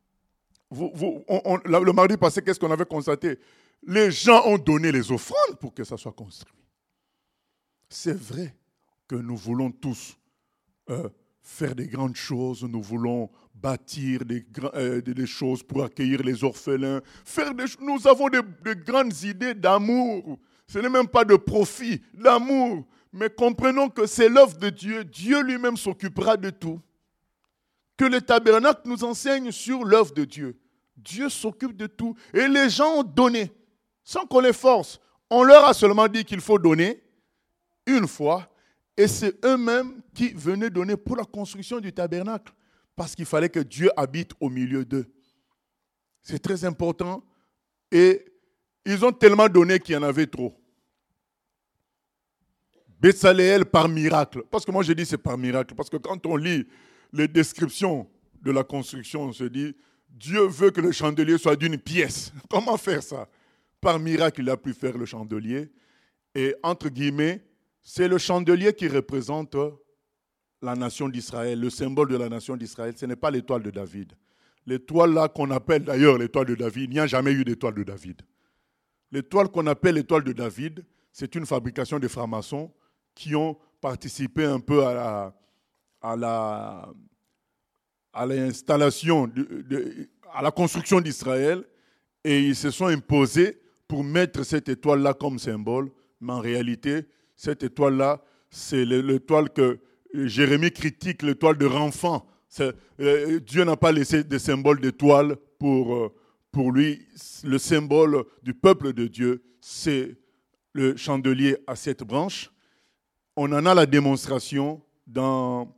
Le mardi passé, qu'est-ce qu'on avait constaté? Les gens ont donné les offrandes pour que ça soit construit. C'est vrai que nous voulons tous faire des grandes choses. Nous voulons bâtir des choses pour accueillir les orphelins. Nous avons de grandes idées d'amour. Ce n'est même pas de profit, d'amour. Mais comprenons que c'est l'œuvre de Dieu. Dieu lui-même s'occupera de tout. Que le tabernacle nous enseigne sur l'œuvre de Dieu. Dieu s'occupe de tout. Et les gens ont donné, sans qu'on les force. On leur a seulement dit qu'il faut donner une fois. Et c'est eux-mêmes qui venaient donner pour la construction du tabernacle. Parce qu'il fallait que Dieu habite au milieu d'eux. C'est très important. Et ils ont tellement donné qu'il y en avait trop. Bétsaléel par miracle. Parce que moi je dis c'est par miracle. Parce que quand on lit les descriptions de la construction, on se dit, Dieu veut que le chandelier soit d'une pièce. Comment faire ça? Par miracle, il a pu faire le chandelier. Et entre guillemets, c'est le chandelier qui représente la nation d'Israël, le symbole de la nation d'Israël. Ce n'est pas l'étoile de David. L'étoile là qu'on appelle d'ailleurs l'étoile de David, il n'y a jamais eu d'étoile de David. L'étoile qu'on appelle l'étoile de David, c'est une fabrication des francs-maçons qui ont participé un peu à l'installation, à la construction d'Israël, et ils se sont imposés pour mettre cette étoile-là comme symbole. Mais en réalité, cette étoile-là, c'est l'étoile que Jérémie critique, l'étoile de renfant. Dieu n'a pas laissé de symbole d'étoile pour lui. Le symbole du peuple de Dieu, c'est le chandelier à 7 branches. On en a la démonstration dans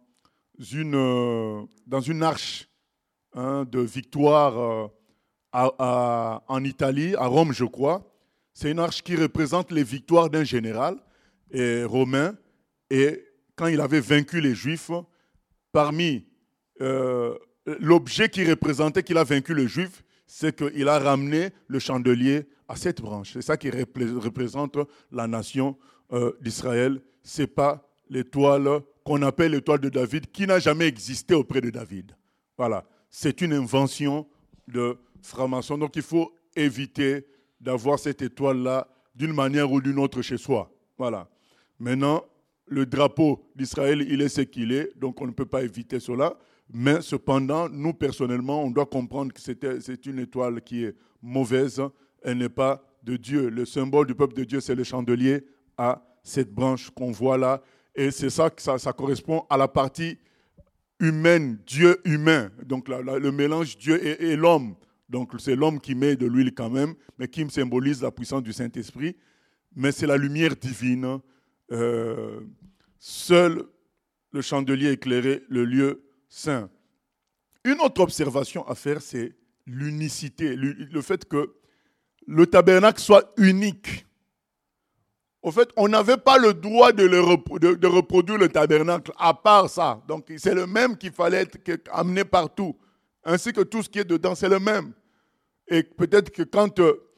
une arche de victoire en Italie, à Rome, je crois. C'est une arche qui représente les victoires d'un général romain. Et quand il avait vaincu les Juifs, parmi l'objet qui représentait qu'il a vaincu les Juifs, c'est qu'il a ramené le chandelier à 7 branches. C'est ça qui représente la nation d'Israël. Ce n'est pas l'étoile qu'on appelle l'étoile de David, qui n'a jamais existé auprès de David. Voilà. C'est une invention de franc-maçon. Donc il faut éviter d'avoir cette étoile-là d'une manière ou d'une autre chez soi. Voilà. Maintenant, le drapeau d'Israël, il est ce qu'il est, donc on ne peut pas éviter cela. Mais cependant, nous, personnellement, on doit comprendre que c'est une étoile qui est mauvaise. Elle n'est pas de Dieu. Le symbole du peuple de Dieu, c'est le chandelier à cette branche qu'on voit là. Et c'est ça que ça correspond à la partie humaine, Dieu humain. Donc le mélange Dieu et l'homme. Donc c'est l'homme qui met de l'huile quand même, mais qui symbolise la puissance du Saint-Esprit. Mais c'est la lumière divine. Seul le chandelier éclairait le lieu saint. Une autre observation à faire, c'est l'unicité, le fait que le tabernacle soit unique. Au fait, on n'avait pas le droit de reproduire le tabernacle, à part ça. Donc, c'est le même qu'il fallait être amené partout. Ainsi que tout ce qui est dedans, c'est le même. Et peut-être que quand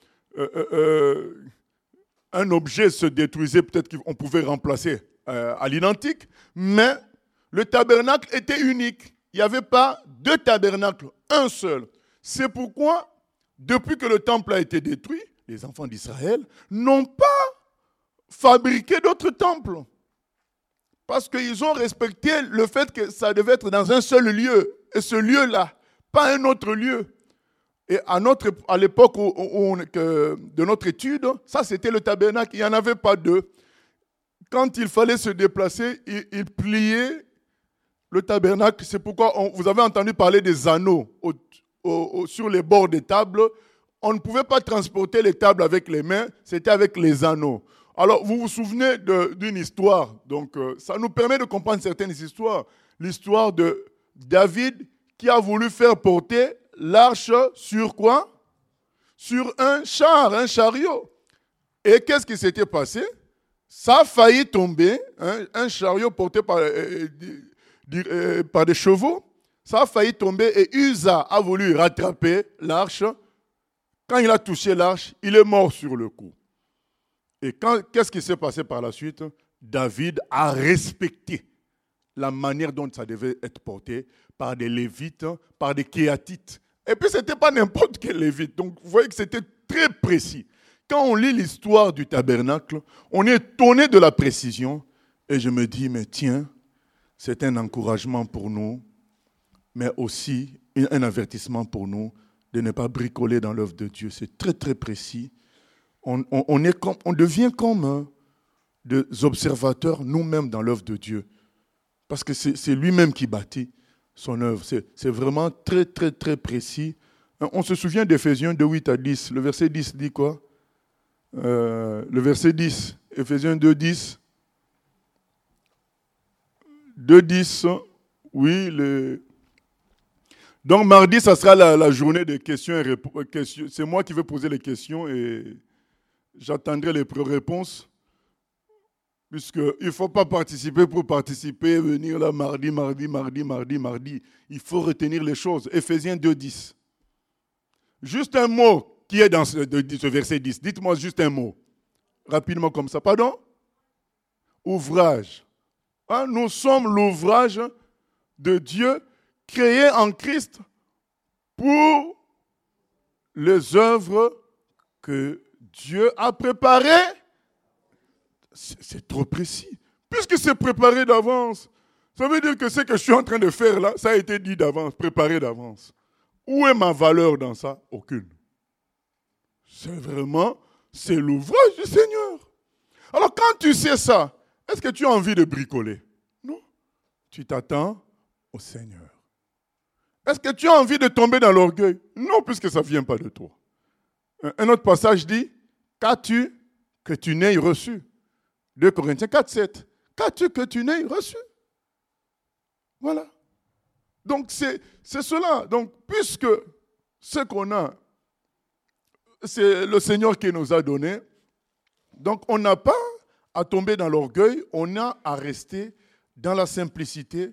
un objet se détruisait, peut-être qu'on pouvait remplacer à l'identique. Mais le tabernacle était unique. Il n'y avait pas 2 tabernacles, un seul. C'est pourquoi, depuis que le temple a été détruit, les enfants d'Israël n'ont pas fabriqué d'autres temples. Parce qu'ils ont respecté le fait que ça devait être dans un seul lieu. et ce lieu-là, pas un autre lieu. Et à l'époque de notre étude, ça c'était le tabernacle, il n'y en avait pas deux. Quand il fallait se déplacer, il pliait le tabernacle. C'est pourquoi vous avez entendu parler des anneaux sur les bords des tables. On ne pouvait pas transporter les tables avec les mains, c'était avec les anneaux. Alors, vous vous souvenez d'une histoire, donc ça nous permet de comprendre certaines histoires. L'histoire de David qui a voulu faire porter l'arche sur quoi? Sur un chariot. Et qu'est-ce qui s'était passé? Ça a failli tomber, un chariot porté par des chevaux. Ça a failli tomber et Uza a voulu rattraper l'arche. Quand il a touché l'arche, il est mort sur le coup. Et qu'est-ce qui s'est passé par la suite? David a respecté la manière dont ça devait être porté par des Lévites, par des Kéatites. Et puis, ce n'était pas n'importe quel Lévite. Donc, vous voyez que c'était très précis. Quand on lit l'histoire du tabernacle, on est étonné de la précision. Et je me dis, mais tiens, c'est un encouragement pour nous, mais aussi un avertissement pour nous de ne pas bricoler dans l'œuvre de Dieu. C'est très, très précis. On devient comme des observateurs nous-mêmes dans l'œuvre de Dieu. Parce que c'est lui-même qui bâtit son œuvre. C'est vraiment très, très, très précis. On se souvient d'Éphésiens de 8 à 10. Le verset 10 dit quoi? Le verset 10, Éphésiens 2, 10. 2, 10, oui. Donc mardi, ça sera la journée des questions et réponses. C'est moi qui vais poser les questions et j'attendrai les réponses. Puisqu'il ne faut pas participer pour participer, venir là mardi. Il faut retenir les choses. Éphésiens 2, 10. Juste un mot qui est dans ce verset 10. Dites-moi juste un mot. Rapidement comme ça. Pardon? Ouvrage. Nous sommes l'ouvrage de Dieu créé en Christ pour les œuvres que Dieu a préparées. C'est trop précis. Puisque c'est préparé d'avance, ça veut dire que ce que je suis en train de faire là, ça a été dit d'avance, préparé d'avance. Où est ma valeur dans ça? Aucune. C'est l'ouvrage du Seigneur. Alors quand tu sais ça, est-ce que tu as envie de bricoler? Non. Tu t'attends au Seigneur. Est-ce que tu as envie de tomber dans l'orgueil? Non, puisque ça ne vient pas de toi. Un autre passage dit, qu'as-tu que tu n'aies reçu? 2 Corinthiens 4, 7. Qu'as-tu que tu n'aies reçu? Voilà. Donc c'est cela. Donc puisque ce qu'on a, c'est le Seigneur qui nous a donné, donc on n'a pas à tomber dans l'orgueil, on a à rester dans la simplicité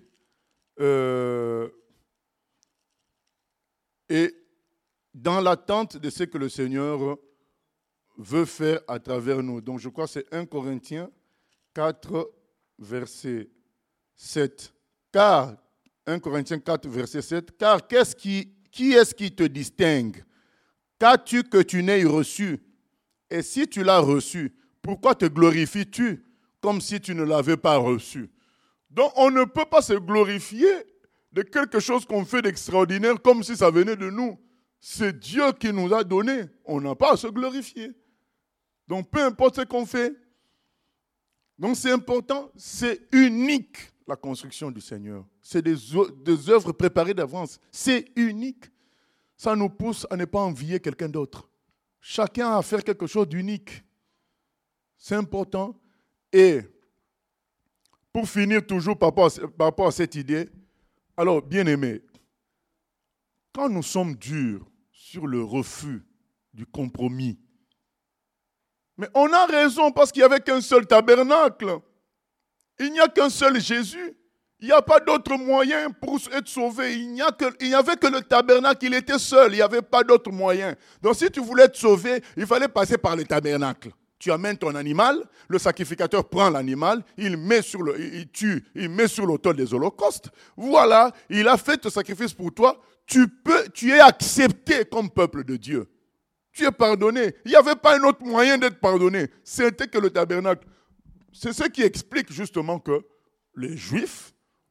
et dans l'attente de ce que le Seigneur veut faire à travers nous. Donc je crois que c'est 1 Corinthiens 4, verset 7. Car, 1 Corinthiens 4, verset 7, car qui est-ce qui te distingue? Qu'as-tu que tu n'aies reçu? Et si tu l'as reçu, pourquoi te glorifies-tu comme si tu ne l'avais pas reçu? Donc on ne peut pas se glorifier de quelque chose qu'on fait d'extraordinaire comme si ça venait de nous. C'est Dieu qui nous a donné. On n'a pas à se glorifier. Donc peu importe ce qu'on fait. Donc c'est important, c'est unique la construction du Seigneur. C'est des œuvres préparées d'avance. C'est unique. Ça nous pousse à ne pas envier quelqu'un d'autre. Chacun a à faire quelque chose d'unique. C'est important. Et pour finir toujours par rapport à cette idée, alors bien aimé, quand nous sommes durs sur le refus du compromis, mais on a raison parce qu'il n'y avait qu'un seul tabernacle. Il n'y a qu'un seul Jésus. Il n'y a pas d'autre moyen pour être sauvé. Il n'y avait que le tabernacle, il était seul. Il n'y avait pas d'autre moyen. Donc si tu voulais être sauvé, il fallait passer par le tabernacle. Tu amènes ton animal, le sacrificateur prend l'animal, il met sur l'autel des holocaustes. Voilà, il a fait ton sacrifice pour toi. Tu es accepté comme peuple de Dieu. Tu es pardonné. Il n'y avait pas un autre moyen d'être pardonné. C'était que le tabernacle. C'est ce qui explique justement que les Juifs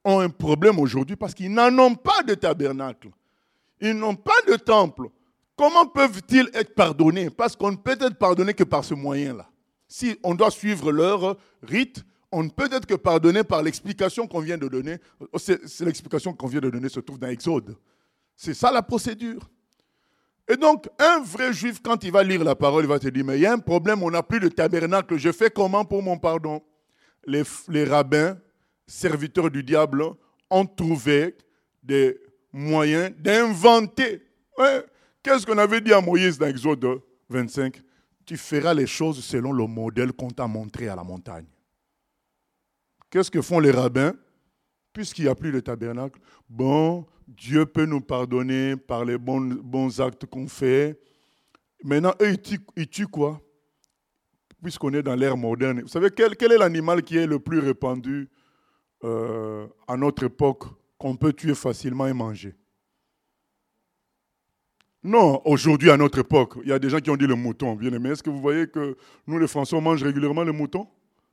ont un problème aujourd'hui parce qu'ils n'en ont pas de tabernacle. Ils n'ont pas de temple. Comment peuvent-ils être pardonnés? Parce qu'on ne peut être pardonné que par ce moyen-là. Si on doit suivre leur rite, on ne peut être que pardonné par l'explication qu'on vient de donner. C'est l'explication qu'on vient de donner se trouve dans Exode. C'est ça la procédure. Et donc, un vrai juif, quand il va lire la parole, il va te dire, mais il y a un problème, on n'a plus de tabernacle, je fais comment pour mon pardon? Les rabbins, serviteurs du diable, ont trouvé des moyens d'inventer. Ouais. Qu'est-ce qu'on avait dit à Moïse dans Exode 25? Tu feras les choses selon le modèle qu'on t'a montré à la montagne. Qu'est-ce que font les rabbins? Puisqu'il n'y a plus de tabernacle, bon, Dieu peut nous pardonner par les bons actes qu'on fait. Maintenant, eux, ils tuent quoi? Puisqu'on est dans l'ère moderne. Vous savez, quel est l'animal qui est le plus répandu à notre époque, qu'on peut tuer facilement et manger? Non, aujourd'hui, à notre époque, il y a des gens qui ont dit le mouton. Bien aimé, est-ce que vous voyez que nous, les Français, on mange régulièrement le mouton?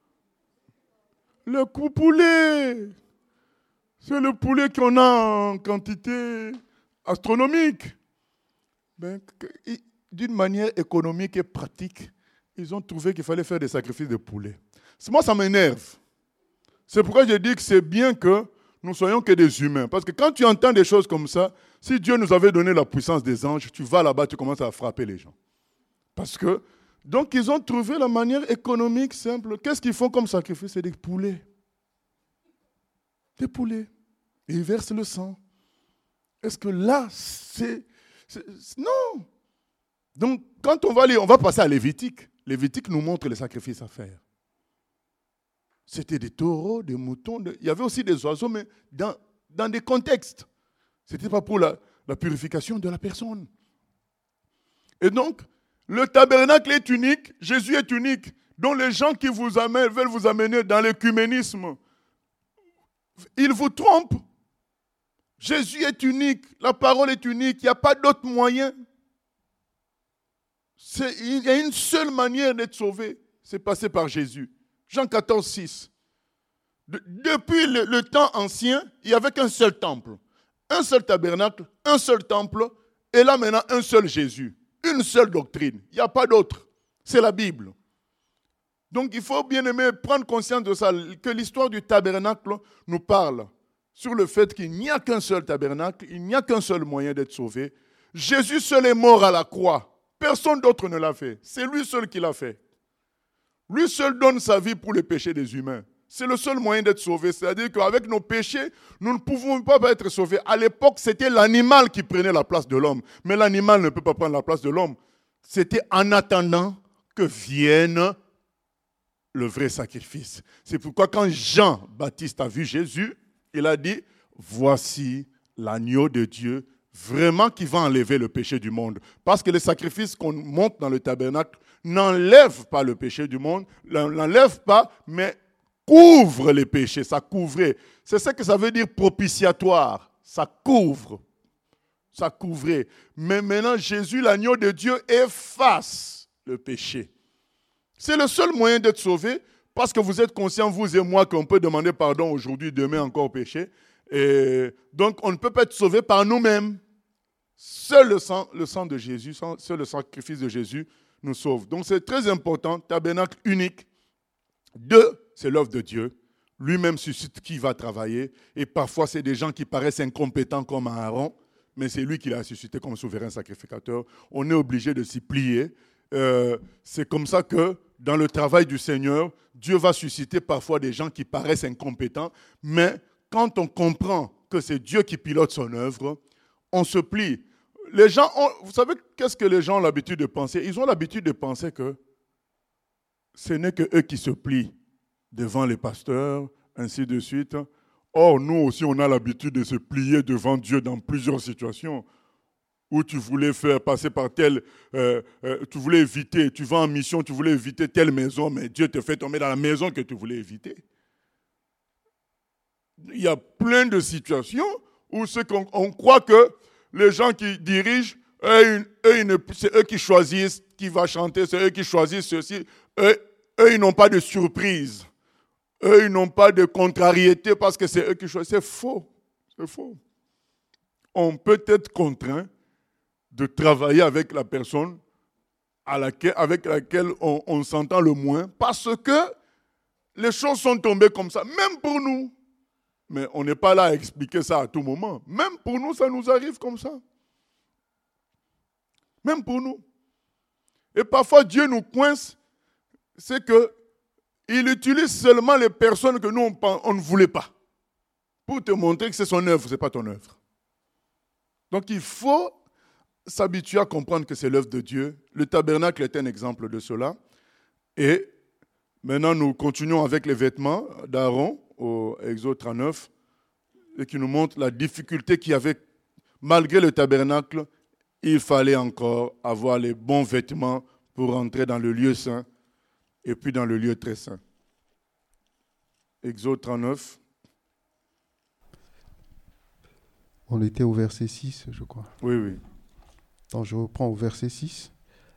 Le poulet! C'est le poulet qu'on a en quantité astronomique. Ben, d'une manière économique et pratique, ils ont trouvé qu'il fallait faire des sacrifices de poulet. Moi, ça m'énerve. C'est pourquoi je dis que c'est bien que nous soyons que des humains. Parce que quand tu entends des choses comme ça, si Dieu nous avait donné la puissance des anges, tu vas là-bas, tu commences à frapper les gens. Parce que, donc ils ont trouvé la manière économique simple. Qu'est-ce qu'ils font comme sacrifice? C'est des poulets. Des poulets. Et ils versent le sang. Est-ce que là, c'est... Non. Donc, quand on va passer à Lévitique. Lévitique nous montre les sacrifices à faire. C'était des taureaux, des moutons. Il y avait aussi des oiseaux, mais dans des contextes. Ce n'était pas pour la purification de la personne. Et donc, le tabernacle est unique, Jésus est unique. Donc, les gens qui veulent vous amener dans l'écuménisme, ils vous trompent. Jésus est unique, la parole est unique, il n'y a pas d'autre moyen. Il y a une seule manière d'être sauvé, c'est passer par Jésus. Jean 14, 6. Depuis le temps ancien, il n'y avait qu'un seul temple, un seul tabernacle, un seul temple, et là maintenant un seul Jésus, une seule doctrine. Il n'y a pas d'autre. C'est la Bible. Donc il faut bien aimer prendre conscience de ça, que l'histoire du tabernacle nous parle sur le fait qu'il n'y a qu'un seul tabernacle, il n'y a qu'un seul moyen d'être sauvé. Jésus seul est mort à la croix. Personne d'autre ne l'a fait. C'est lui seul qui l'a fait. Lui seul donne sa vie pour les péchés des humains. C'est le seul moyen d'être sauvé. C'est-à-dire qu'avec nos péchés, nous ne pouvons pas être sauvés. À l'époque, c'était l'animal qui prenait la place de l'homme. Mais l'animal ne peut pas prendre la place de l'homme. C'était en attendant que vienne le vrai sacrifice. C'est pourquoi quand Jean-Baptiste a vu Jésus, il a dit, voici l'agneau de Dieu, vraiment qui va enlever le péché du monde. Parce que les sacrifices qu'on monte dans le tabernacle n'enlèvent pas le péché du monde, n'enlèvent pas, mais couvrent les péchés, ça couvrait. C'est ça que ça veut dire propitiatoire, ça couvre, ça couvrait. Mais maintenant, Jésus, l'agneau de Dieu, efface le péché. C'est le seul moyen d'être sauvé, parce que vous êtes conscients, vous et moi, qu'on peut demander pardon aujourd'hui, demain encore péché. Et donc, on ne peut pas être sauvé par nous-mêmes. Seul le sang de Jésus, seul le sacrifice de Jésus nous sauve. Donc, c'est très important, tabernacle unique. 2, c'est l'œuvre de Dieu. Lui-même suscite qui va travailler. Et parfois, c'est des gens qui paraissent incompétents comme Aaron, mais c'est lui qui l'a suscité comme souverain sacrificateur. On est obligé de s'y plier. C'est comme ça que, dans le travail du Seigneur, Dieu va susciter parfois des gens qui paraissent incompétents, mais quand on comprend que c'est Dieu qui pilote son œuvre, on se plie. Les gens vous savez qu'est-ce que les gens ont l'habitude de penser? Ils ont l'habitude de penser que ce n'est que eux qui se plient devant les pasteurs, ainsi de suite. Or, nous aussi, on a l'habitude de se plier devant Dieu dans plusieurs situations où tu voulais faire passer par tu voulais éviter, tu vas en mission, tu voulais éviter telle maison, mais Dieu te fait tomber dans la maison que tu voulais éviter. Il y a plein de situations où on croit que les gens qui dirigent, c'est eux qui choisissent qui va chanter, c'est eux qui choisissent ceci. Eux, ils n'ont pas de surprise. Eux, ils n'ont pas de contrariété parce que c'est eux qui choisissent. C'est faux. C'est faux. On peut être contraint de travailler avec la personne avec laquelle on s'entend le moins parce que les choses sont tombées comme ça, même pour nous. Mais on n'est pas là à expliquer ça à tout moment. Même pour nous, ça nous arrive comme ça. Même pour nous. Et parfois, Dieu nous coince, c'est qu'il utilise seulement les personnes que nous, on ne voulait pas. Pour te montrer que c'est son œuvre, ce n'est pas ton œuvre. Donc il faut s'habituer à comprendre que c'est l'œuvre de Dieu. Le tabernacle est un exemple de cela. Et maintenant, nous continuons avec les vêtements d'Aaron au Exode 39 et qui nous montre la difficulté qu'il y avait. Malgré le tabernacle, il fallait encore avoir les bons vêtements pour entrer dans le lieu saint et puis dans le lieu très saint. Exode 39. On était au verset 6, je crois. Oui. Donc je reprends au verset 6.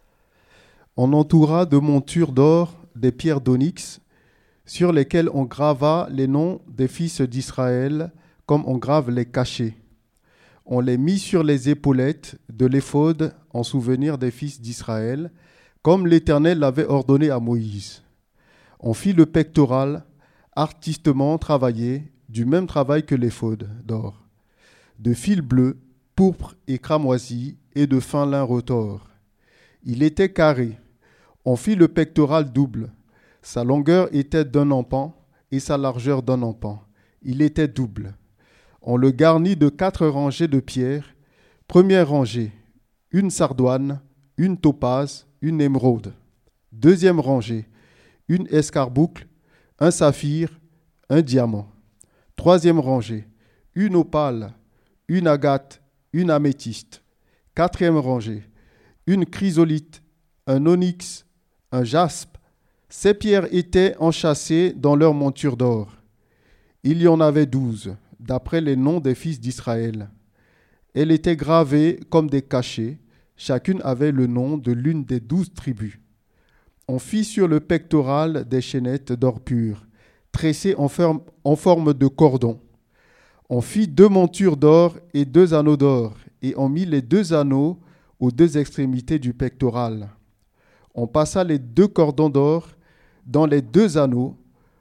On entoura de montures d'or des pierres d'onyx sur lesquelles on grava les noms des fils d'Israël comme on grave les cachets. On les mit sur les épaulettes de l'éphod en souvenir des fils d'Israël, comme l'Éternel l'avait ordonné à Moïse. On fit le pectoral, artistement travaillé, du même travail que l'éphod d'or, de fil bleu, pourpre et cramoisi, et de fin lin retors. Il était carré. On fit le pectoral double. Sa longueur était d'un empan et sa largeur d'un empan. Il était double. On le garnit de 4 rangées de pierres. Première rangée, une sardoine, une topaze, une émeraude. Deuxième rangée, une escarboucle, un saphir, un diamant. Troisième rangée, une opale, une agate, une améthyste. Quatrième rangée, une chrysolite, un onyx, un jaspe. Ces pierres étaient enchâssées dans leur monture d'or. Il y en avait 12, d'après les noms des fils d'Israël. Elles étaient gravées comme des cachets, chacune avait le nom de l'une des 12 tribus. On fit sur le pectoral des chaînettes d'or pur, tressées en forme de cordon. On fit 2 montures d'or et 2 anneaux d'or, et on mit les 2 anneaux aux 2 extrémités du pectoral. On passa les 2 cordons d'or dans les 2 anneaux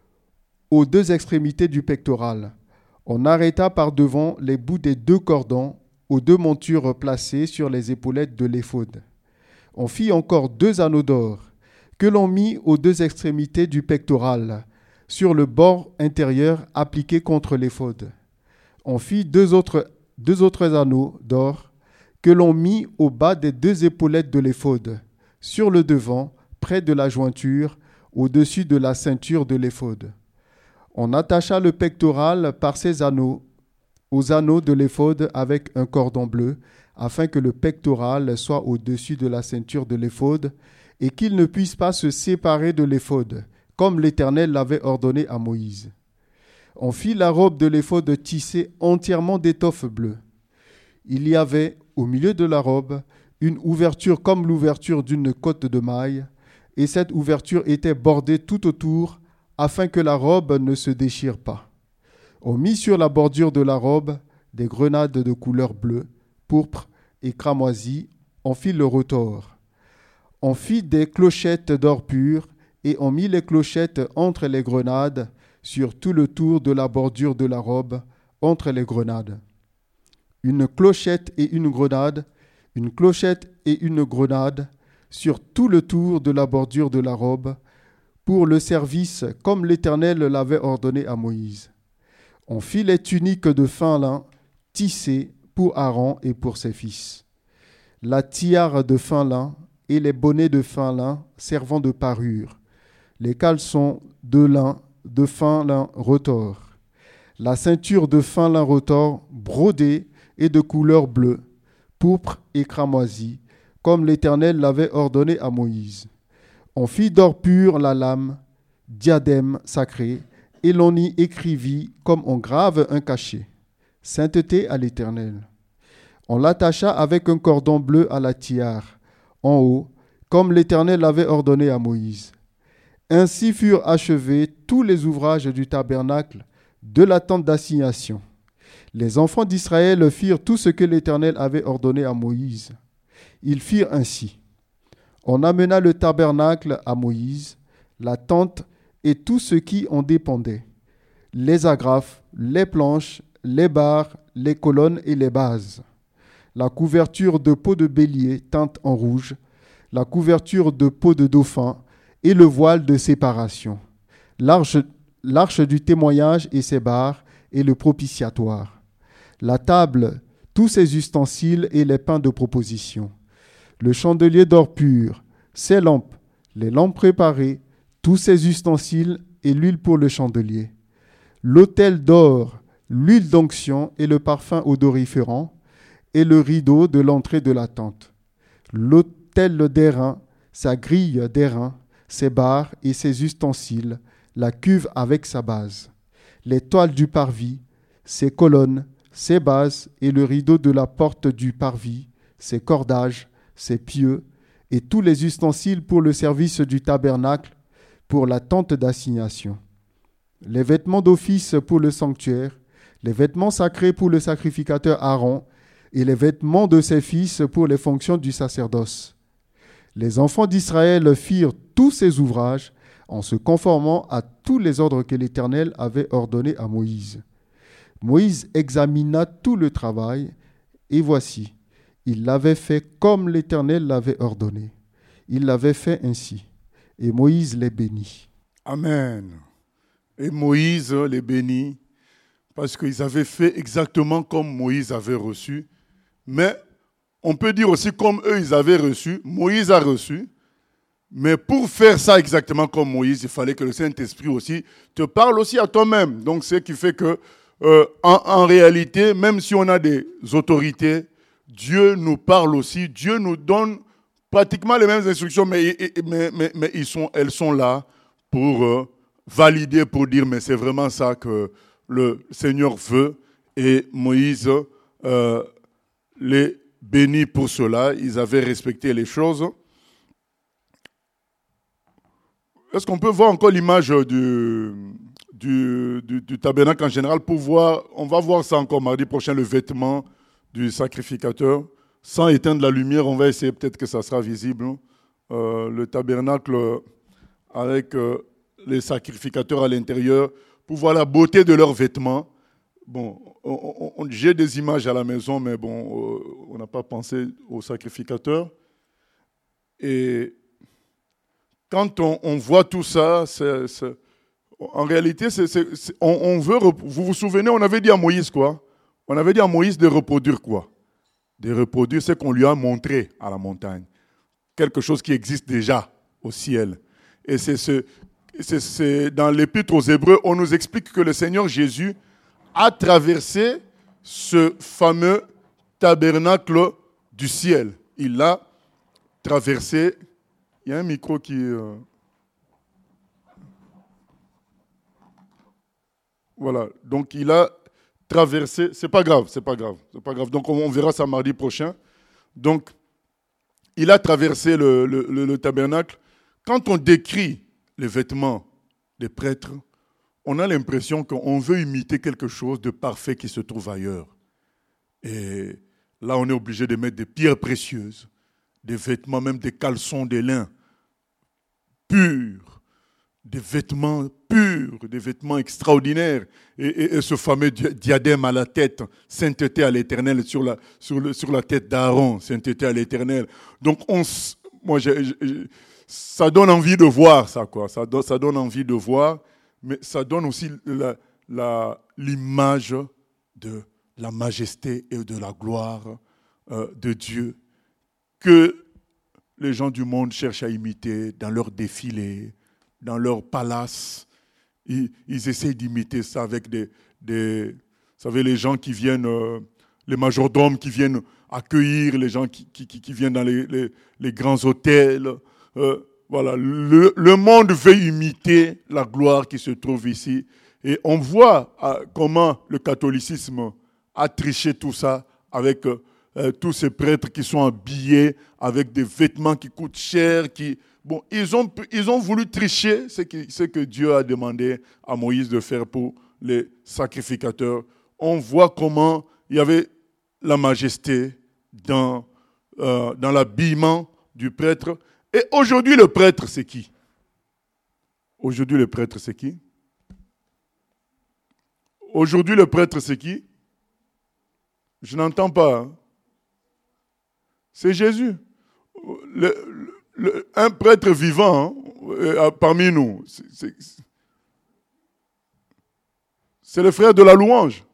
aux 2 extrémités du pectoral. On arrêta par devant les bouts des 2 cordons aux 2 montures placées sur les épaulettes de l'éphod. On fit encore 2 anneaux d'or que l'on mit aux 2 extrémités du pectoral, sur le bord intérieur appliqué contre l'éphod. On fit 2 autres anneaux d'or que l'on mit au bas des 2 épaulettes de l'éphod, sur le devant, près de la jointure, au-dessus de la ceinture de l'éphod. On attacha le pectoral par ses anneaux aux anneaux de l'éphod avec un cordon bleu, afin que le pectoral soit au-dessus de la ceinture de l'éphod et qu'il ne puisse pas se séparer de l'éphod, comme l'Éternel l'avait ordonné à Moïse. On fit la robe de l'éphod tissée entièrement d'étoffe bleue. Il y avait, au milieu de la robe, une ouverture comme l'ouverture d'une cotte de maille, et cette ouverture était bordée tout autour, afin que la robe ne se déchire pas. On mit sur la bordure de la robe des grenades de couleur bleue, pourpre et cramoisi. On fit le retors. On fit des clochettes d'or pur, et on mit les clochettes entre les grenades, sur tout le tour de la bordure de la robe, entre les grenades. Une clochette et une grenade, une clochette et une grenade, sur tout le tour de la bordure de la robe, pour le service comme l'Éternel l'avait ordonné à Moïse. On fit les tuniques de fin lin, tissées pour Aaron et pour ses fils. La tiare de fin lin et les bonnets de fin lin servant de parure. Les caleçons de lin, de fin lin retors. La ceinture de fin lin retors brodée et de couleur bleue, pourpre et cramoisi, comme l'Éternel l'avait ordonné à Moïse. On fit d'or pur la lame, diadème sacré, et l'on y écrivit comme on grave un cachet. Sainteté à l'Éternel. On l'attacha avec un cordon bleu à la tiare, en haut, comme l'Éternel l'avait ordonné à Moïse. Ainsi furent achevés tous les ouvrages du tabernacle de la tente d'assignation. Les enfants d'Israël firent tout ce que l'Éternel avait ordonné à Moïse. Ils firent ainsi. On amena le tabernacle à Moïse, la tente et tout ce qui en dépendait, les agrafes, les planches, les barres, les colonnes et les bases, la couverture de peau de bélier teinte en rouge, la couverture de peau de dauphin et le voile de séparation, l'arche du témoignage et ses barres et le propitiatoire, la table, tous ses ustensiles et les pains de proposition, le chandelier d'or pur, ses lampes, les lampes préparées, tous ses ustensiles et l'huile pour le chandelier, l'autel d'or, l'huile d'onction et le parfum odoriférant, et le rideau de l'entrée de la tente, l'autel d'airain, sa grille d'airain, ses barres et ses ustensiles, la cuve avec sa base, les toiles du parvis, ses colonnes, ses bases et le rideau de la porte du parvis, ses cordages, ses pieux et tous les ustensiles pour le service du tabernacle, pour la tente d'assignation, les vêtements d'office pour le sanctuaire, les vêtements sacrés pour le sacrificateur Aaron et les vêtements de ses fils pour les fonctions du sacerdoce. Les enfants d'Israël firent tous ces ouvrages en se conformant à tous les ordres que l'Éternel avait ordonnés à Moïse. Moïse examina tout le travail, et voici, il l'avait fait comme l'Éternel l'avait ordonné. Il l'avait fait ainsi, et Moïse les bénit. Amen. Et Moïse les bénit, parce qu'ils avaient fait exactement comme Moïse avait reçu. Mais on peut dire aussi comme eux, ils avaient reçu, Moïse a reçu. Mais pour faire ça exactement comme Moïse, il fallait que le Saint-Esprit aussi te parle aussi à toi-même. Donc, ce qui fait que, en réalité, même si on a des autorités, Dieu nous parle aussi. Dieu nous donne pratiquement les mêmes instructions, mais elles sont là pour valider, pour dire, mais c'est vraiment ça que le Seigneur veut. Et Moïse les bénit pour cela. Ils avaient respecté les choses. Est-ce qu'on peut voir encore l'image du tabernacle en général pour voir, on va voir ça encore mardi prochain, le vêtement du sacrificateur. Sans éteindre la lumière, on va essayer, peut-être que ça sera visible. Le tabernacle avec les sacrificateurs à l'intérieur, pour voir la beauté de leurs vêtements. Bon, j'ai des images à la maison, mais bon, on n'a pas pensé aux sacrificateurs. Et quand on voit tout ça, en réalité, on veut. Vous vous souvenez, on avait dit à Moïse quoi? On avait dit à Moïse de reproduire quoi? De reproduire ce qu'on lui a montré à la montagne. Quelque chose qui existe déjà au ciel. Et c'est dans l'Épître aux Hébreux, on nous explique que le Seigneur Jésus a traversé ce fameux tabernacle du ciel. Il l'a traversé. Il y a un micro qui... Voilà, donc il a traversé... C'est pas grave. Donc on verra ça mardi prochain. Donc, il a traversé le tabernacle. Quand on décrit les vêtements des prêtres, on a l'impression qu'on veut imiter quelque chose de parfait qui se trouve ailleurs. Et là, on est obligé de mettre des pierres précieuses, des vêtements, même des caleçons, des lins purs, des vêtements purs, des vêtements extraordinaires. Et ce fameux diadème à la tête, sainteté à l'Éternel, sur la tête d'Aaron, sainteté à l'Éternel. Donc, ça donne envie de voir ça, quoi. Ça donne envie de voir, mais ça donne aussi l'image de la majesté et de la gloire de Dieu que les gens du monde cherchent à imiter dans leurs défilés, dans leurs palaces. Ils essayent d'imiter ça avec vous savez, les gens qui viennent, les majordomes qui viennent accueillir, les gens qui viennent dans les grands hôtels. Voilà, le monde veut imiter la gloire qui se trouve ici. Et on voit comment le catholicisme a triché tout ça avec tous ces prêtres qui sont habillés avec des vêtements qui coûtent cher, Bon, ils ont voulu tricher ce que Dieu a demandé à Moïse de faire pour les sacrificateurs. On voit comment il y avait la majesté dans l'habillement du prêtre. Et aujourd'hui, le prêtre, c'est qui? Aujourd'hui, le prêtre, c'est qui? Aujourd'hui, le prêtre, c'est qui? Je n'entends pas. Hein? C'est Jésus. Un prêtre vivant parmi nous. C'est le frère de la louange.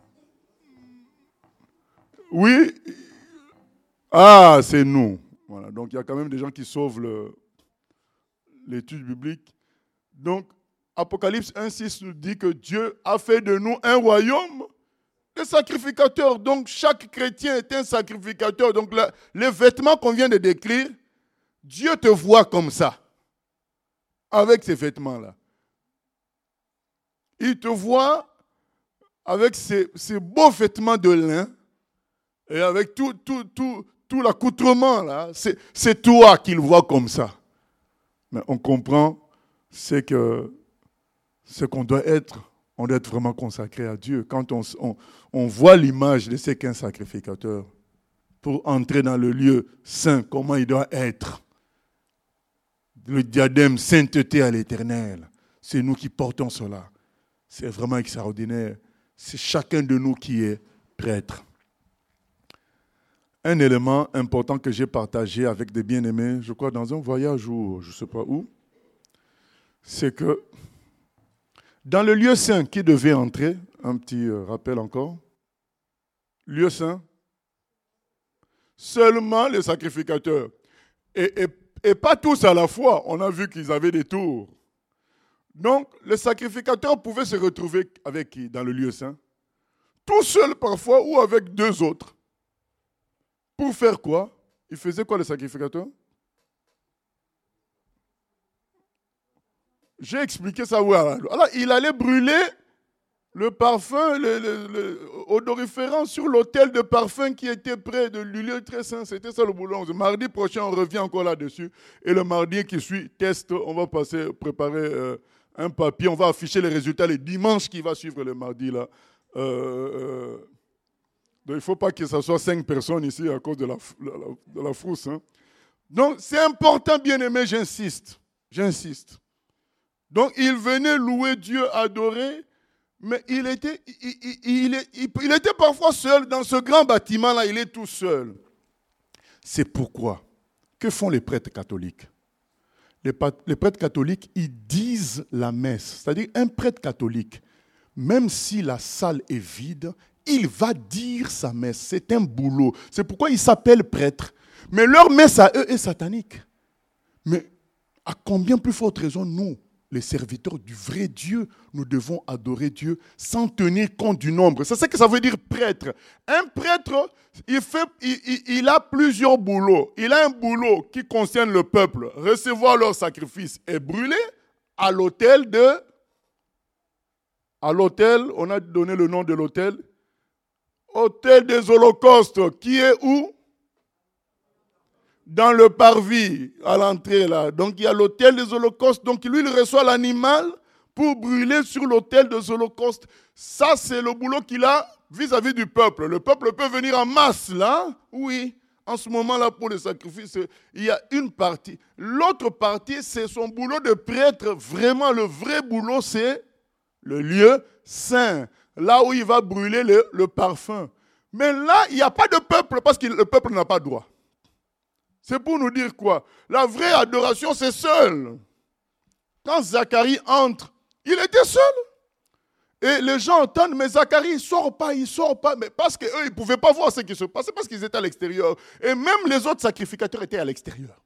Oui. Ah, c'est nous. Voilà. Donc, il y a quand même des gens qui sauvent l'étude biblique. Donc, Apocalypse 1,6 nous dit que Dieu a fait de nous un royaume de sacrificateurs. Donc, chaque chrétien est un sacrificateur. Donc, les vêtements qu'on vient de décrire, Dieu te voit comme ça, avec ces vêtements-là. Il te voit avec ces beaux vêtements de lin et avec tout l'accoutrement là. C'est toi qu'il voit comme ça. Mais on comprend, c'est qu'on doit être, on doit être vraiment consacré à Dieu. Quand on voit l'image de ce qu'un sacrificateur, pour entrer dans le lieu saint, comment il doit être. Le diadème, sainteté à l'Éternel. C'est nous qui portons cela. C'est vraiment extraordinaire. C'est chacun de nous qui est prêtre. Un élément important que j'ai partagé avec des bien-aimés, je crois dans un voyage ou je ne sais pas où, c'est que dans le lieu saint qui devait entrer, un petit rappel encore, lieu saint, seulement les sacrificateurs. Et pas tous à la fois. On a vu qu'ils avaient des tours. Donc, les sacrificateurs pouvaient se retrouver avec qui dans le lieu saint? Tout seuls parfois ou avec deux autres. Pour faire quoi? Ils faisaient quoi les sacrificateurs? J'ai expliqué ça. Alors, il allait brûler le parfum, odoriférant sur l'autel de parfum qui était près du lieu très saint. C'était ça le boulot. Mardi prochain, on revient encore là-dessus. Et le mardi qui suit, test, on va préparer un papier. On va afficher les résultats le dimanche qui va suivre le mardi. Là. Donc, il ne faut pas que ce soit 5 personnes ici à cause de la frousse. Hein. Donc, c'est important, bien-aimé, j'insiste. Donc, il venait louer Dieu, adorer. Mais il était parfois seul dans ce grand bâtiment-là, il est tout seul. C'est pourquoi, que font les prêtres catholiques? Les prêtres catholiques, ils disent la messe. C'est-à-dire, un prêtre catholique, même si la salle est vide, il va dire sa messe. C'est un boulot. C'est pourquoi ils s'appellent prêtres. Mais leur messe à eux est satanique. Mais à combien plus forte raison, nous, les serviteurs du vrai Dieu, nous devons adorer Dieu sans tenir compte du nombre. C'est ça que ça veut dire prêtre. Un prêtre, il a plusieurs boulots. Il a un boulot qui concerne le peuple, recevoir leur sacrifice et brûler à l'autel, on a donné le nom de l'autel, autel des holocaustes, qui est où? Dans le parvis, à l'entrée là. Donc il y a l'autel des holocaustes. Donc lui, il reçoit l'animal pour brûler sur l'autel des holocaustes. Ça, c'est le boulot qu'il a vis-à-vis du peuple. Le peuple peut venir en masse là. Oui, en ce moment-là, pour les sacrifices, il y a une partie. L'autre partie, c'est son boulot de prêtre. Vraiment, le vrai boulot, c'est le lieu saint. Là où il va brûler le parfum. Mais là, il n'y a pas de peuple parce que le peuple n'a pas droit. C'est pour nous dire quoi? La vraie adoration, c'est seul. Quand Zacharie entre, il était seul. Et les gens entendent, mais Zacharie, il ne sort pas. Mais parce qu'eux, ils ne pouvaient pas voir ce qui se passait, parce qu'ils étaient à l'extérieur. Et même les autres sacrificateurs étaient à l'extérieur.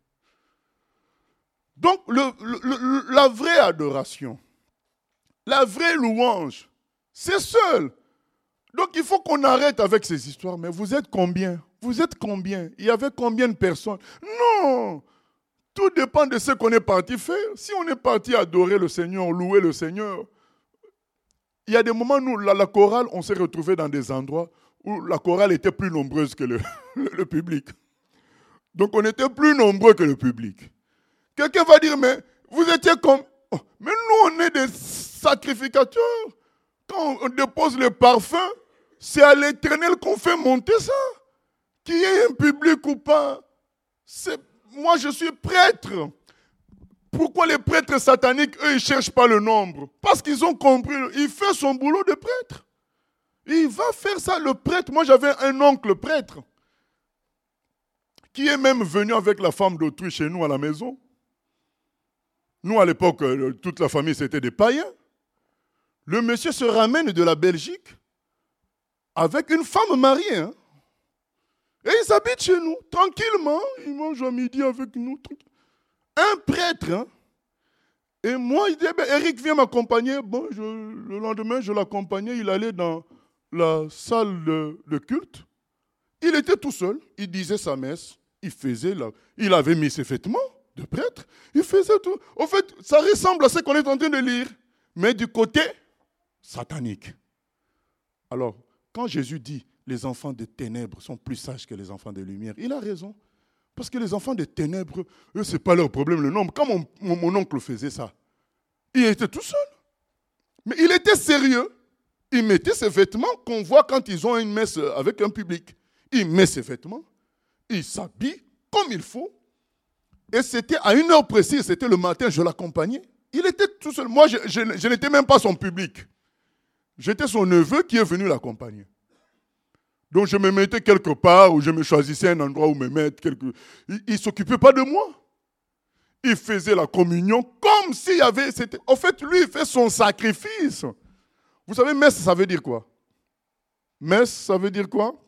Donc, la vraie adoration, la vraie louange, c'est seul. Donc, il faut qu'on arrête avec ces histoires. Mais vous êtes combien? Vous êtes combien? Il y avait combien de personnes? Non! Tout dépend de ce qu'on est parti faire. Si on est parti adorer le Seigneur, louer le Seigneur, il y a des moments où la chorale, on s'est retrouvé dans des endroits où la chorale était plus nombreuse que le public. Donc on était plus nombreux que le public. Quelqu'un va dire, mais vous étiez comme... Oh, mais nous, on est des sacrificateurs. Quand on dépose le parfum, c'est à l'Éternel qu'on fait monter ça. Qu'il y ait un public ou pas. Moi, je suis prêtre. Pourquoi les prêtres sataniques, eux, ils ne cherchent pas le nombre? Parce qu'ils ont compris. Il fait son boulot de prêtre. Il va faire ça, le prêtre. Moi, j'avais un oncle prêtre qui est même venu avec la femme d'autrui chez nous à la maison. Nous, à l'époque, toute la famille, c'était des païens. Le monsieur se ramène de la Belgique avec une femme mariée. Hein. Et ils habitent chez nous, tranquillement. Ils mangent à midi avec nous. Un prêtre. Hein. Et moi, il dit, Eric, viens m'accompagner. Bon, le lendemain, je l'accompagnais. Il allait dans la salle de culte. Il était tout seul. Il disait sa messe. Il avait mis ses vêtements de prêtre. Il faisait tout. En fait, ça ressemble à ce qu'on est en train de lire. Mais du côté satanique. Alors, quand Jésus dit les enfants des ténèbres sont plus sages que les enfants des lumières, il a raison. Parce que les enfants des ténèbres, eux, ce n'est pas leur problème, le nombre. Quand mon oncle faisait ça, il était tout seul. Mais il était sérieux. Il mettait ses vêtements qu'on voit quand ils ont une messe avec un public. Il met ses vêtements, il s'habille comme il faut. Et c'était à une heure précise, c'était le matin, je l'accompagnais. Il était tout seul. Moi, je n'étais même pas son public. J'étais son neveu qui est venu l'accompagner. Donc je me mettais quelque part où je me choisissais un endroit où me mettre. Il ne s'occupait pas de moi. Il faisait la communion comme s'il y avait... En fait, lui, il fait son sacrifice. Vous savez, messe, ça veut dire quoi? Messe, ça veut dire quoi?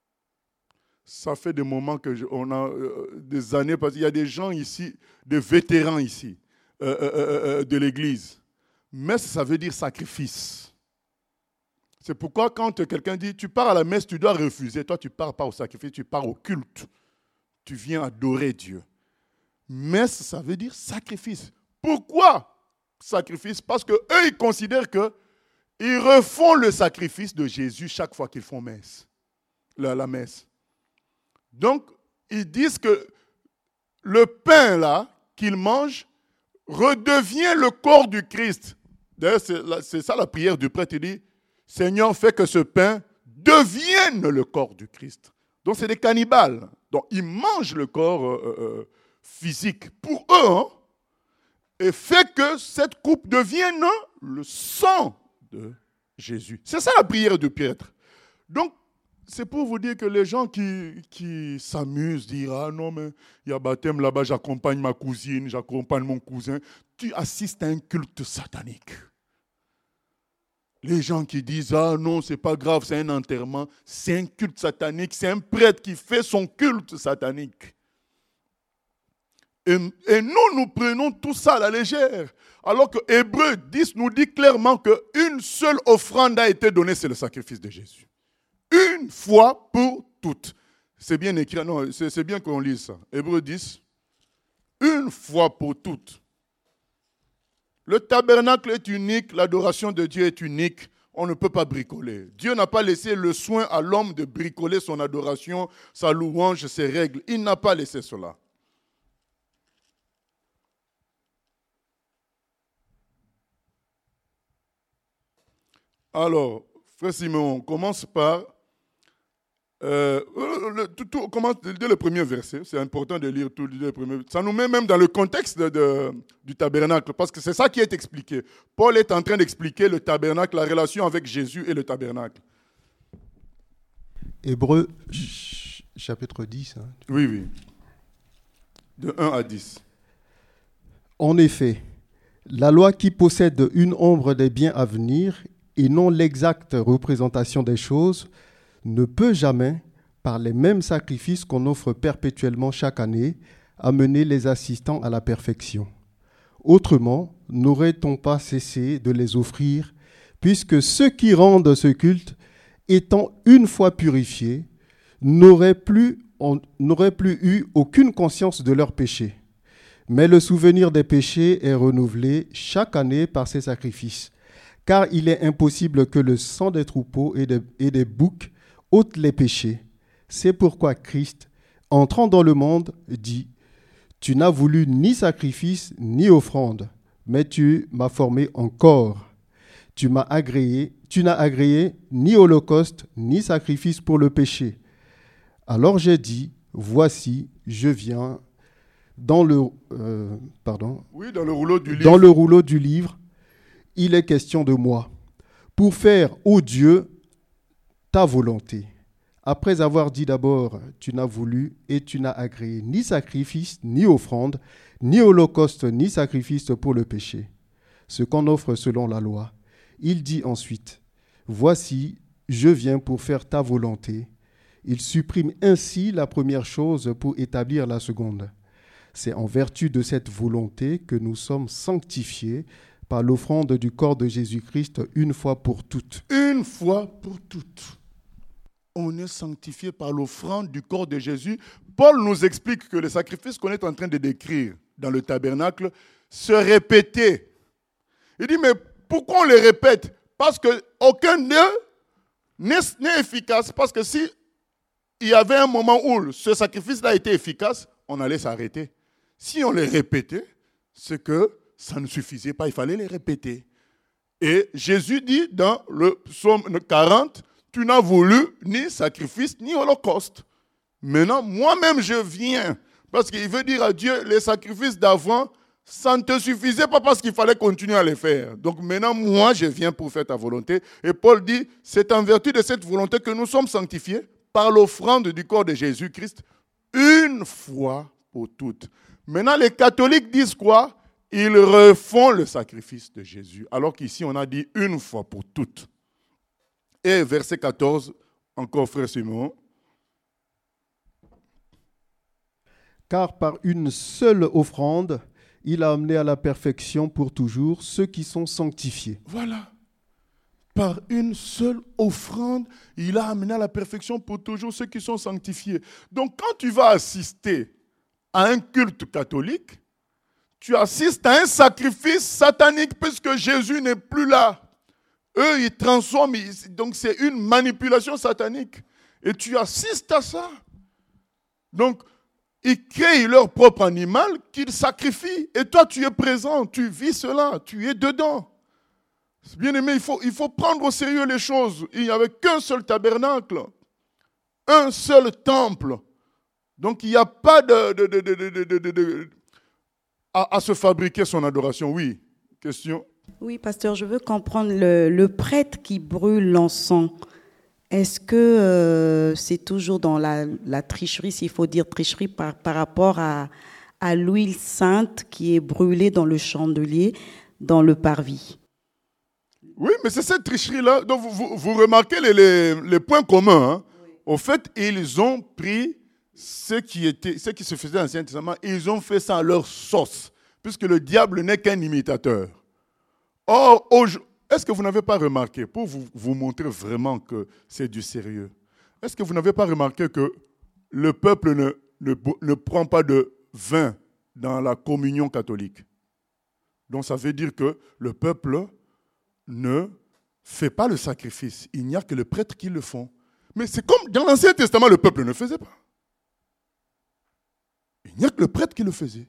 Ça fait des moments on a des années, parce qu'il y a des gens ici, des vétérans ici, de l'église. Messe, ça veut dire sacrifice. C'est pourquoi quand quelqu'un dit, tu pars à la messe, tu dois refuser. Toi, tu ne pars pas au sacrifice, tu pars au culte. Tu viens adorer Dieu. Messe, ça veut dire sacrifice. Pourquoi sacrifice? Parce qu'eux, ils considèrent qu'ils refont le sacrifice de Jésus chaque fois qu'ils font messe, la messe. Donc, ils disent que le pain là qu'ils mangent redevient le corps du Christ. D'ailleurs, c'est ça la prière du prêtre. Il dit, Seigneur, fais que ce pain devienne le corps du Christ. Donc, c'est des cannibales. Donc, ils mangent le corps physique pour eux. Hein, et fait que cette coupe devienne le sang de Jésus. C'est ça la prière du prêtre. Donc, c'est pour vous dire que les gens qui s'amusent, disent « Ah non, mais il y a baptême là-bas, j'accompagne ma cousine, j'accompagne mon cousin. » Tu assistes à un culte satanique. Les gens qui disent « Ah non, c'est pas grave, c'est un enterrement. » C'est un culte satanique, c'est un prêtre qui fait son culte satanique. Et nous prenons tout ça à la légère. Alors que Hébreux 10 nous dit clairement qu'une seule offrande a été donnée, c'est le sacrifice de Jésus. Une fois pour toutes. C'est bien écrit, non, c'est bien qu'on lise ça. Hébreux 10, une fois pour toutes. Le tabernacle est unique, l'adoration de Dieu est unique, on ne peut pas bricoler. Dieu n'a pas laissé le soin à l'homme de bricoler son adoration, sa louange, ses règles. Il n'a pas laissé cela. Alors, frère Simon, on commence par... tout commence dès le premier verset. C'est important de lire tout le premier. Ça nous met même dans le contexte du tabernacle, parce que c'est ça qui est expliqué. Paul est en train d'expliquer le tabernacle, la relation avec Jésus et le tabernacle. Hébreux, chapitre 10. Hein. Oui. De 1 à 10. En effet, la loi qui possède une ombre des biens à venir et non l'exacte représentation des choses, ne peut jamais, par les mêmes sacrifices qu'on offre perpétuellement chaque année, amener les assistants à la perfection. Autrement, n'aurait-on pas cessé de les offrir, puisque ceux qui rendent ce culte, étant une fois purifiés, n'auraient plus eu aucune conscience de leurs péchés. Mais le souvenir des péchés est renouvelé chaque année par ces sacrifices, car il est impossible que le sang des troupeaux et des boucs ôte les péchés. C'est pourquoi Christ, entrant dans le monde, dit Tu n'as voulu ni sacrifice ni offrande, mais tu m'as formé en corps. Tu n'as agréé ni holocauste ni sacrifice pour le péché. Alors j'ai dit, voici, je viens dans le rouleau du livre, il est question de moi, pour faire, ô Dieu, ta volonté. Après avoir dit d'abord, tu n'as voulu et tu n'as agréé ni sacrifice, ni offrande, ni holocauste, ni sacrifice pour le péché, ce qu'on offre selon la loi. Il dit ensuite, voici, je viens pour faire ta volonté. Il supprime ainsi la première chose pour établir la seconde. C'est en vertu de cette volonté que nous sommes sanctifiés par l'offrande du corps de Jésus-Christ une fois pour toutes. Une fois pour toutes. On est sanctifié par l'offrande du corps de Jésus. Paul nous explique que le sacrifice qu'on est en train de décrire dans le tabernacle se répétait. Il dit, mais pourquoi on les répète? Parce qu'aucun d'eux n'est efficace. Parce que si il y avait un moment où ce sacrifice-là était efficace, on allait s'arrêter. Si on les répétait, c'est que ça ne suffisait pas, il fallait les répéter. Et Jésus dit dans le psaume 40, tu n'as voulu ni sacrifice ni holocauste. Maintenant, moi-même je viens. Parce qu'il veut dire à Dieu, les sacrifices d'avant, ça ne te suffisait pas parce qu'il fallait continuer à les faire. Donc maintenant, moi je viens pour faire ta volonté. Et Paul dit, c'est en vertu de cette volonté que nous sommes sanctifiés par l'offrande du corps de Jésus-Christ, une fois pour toutes. Maintenant, les catholiques disent quoi? Ils refont le sacrifice de Jésus. Alors qu'ici, on a dit une fois pour toutes. Et verset 14, encore frère Simon. Car par une seule offrande, il a amené à la perfection pour toujours ceux qui sont sanctifiés. Voilà. Par une seule offrande, il a amené à la perfection pour toujours ceux qui sont sanctifiés. Donc quand tu vas assister à un culte catholique, tu assistes à un sacrifice satanique puisque Jésus n'est plus là. Eux, ils transforment, donc c'est une manipulation satanique. Et tu assistes à ça. Donc, ils créent leur propre animal qu'ils sacrifient. Et toi, tu es présent, tu vis cela, tu es dedans. Bien aimé, il faut prendre au sérieux les choses. Il n'y avait qu'un seul tabernacle, un seul temple. Donc, il n'y a pas à se fabriquer son adoration. Oui, question? Oui, pasteur, je veux comprendre le prêtre qui brûle l'encens. Est-ce que c'est toujours dans la tricherie, s'il faut dire tricherie, par rapport à l'huile sainte qui est brûlée dans le chandelier, dans le parvis? Oui, mais c'est cette tricherie-là. Donc, vous remarquez les points communs. Hein. Oui. Au fait, ils ont pris ce qui se faisait dans l'Ancien Testament, ils ont fait ça à leur sauce, puisque le diable n'est qu'un imitateur. Or, est-ce que vous n'avez pas remarqué, pour vous montrer vraiment que c'est du sérieux, est-ce que vous n'avez pas remarqué que le peuple ne prend pas de vin dans la communion catholique? Donc ça veut dire que le peuple ne fait pas le sacrifice. Il n'y a que les prêtres qui le font. Mais c'est comme dans l'Ancien Testament, le peuple ne faisait pas. Il n'y a que le prêtre qui le faisait.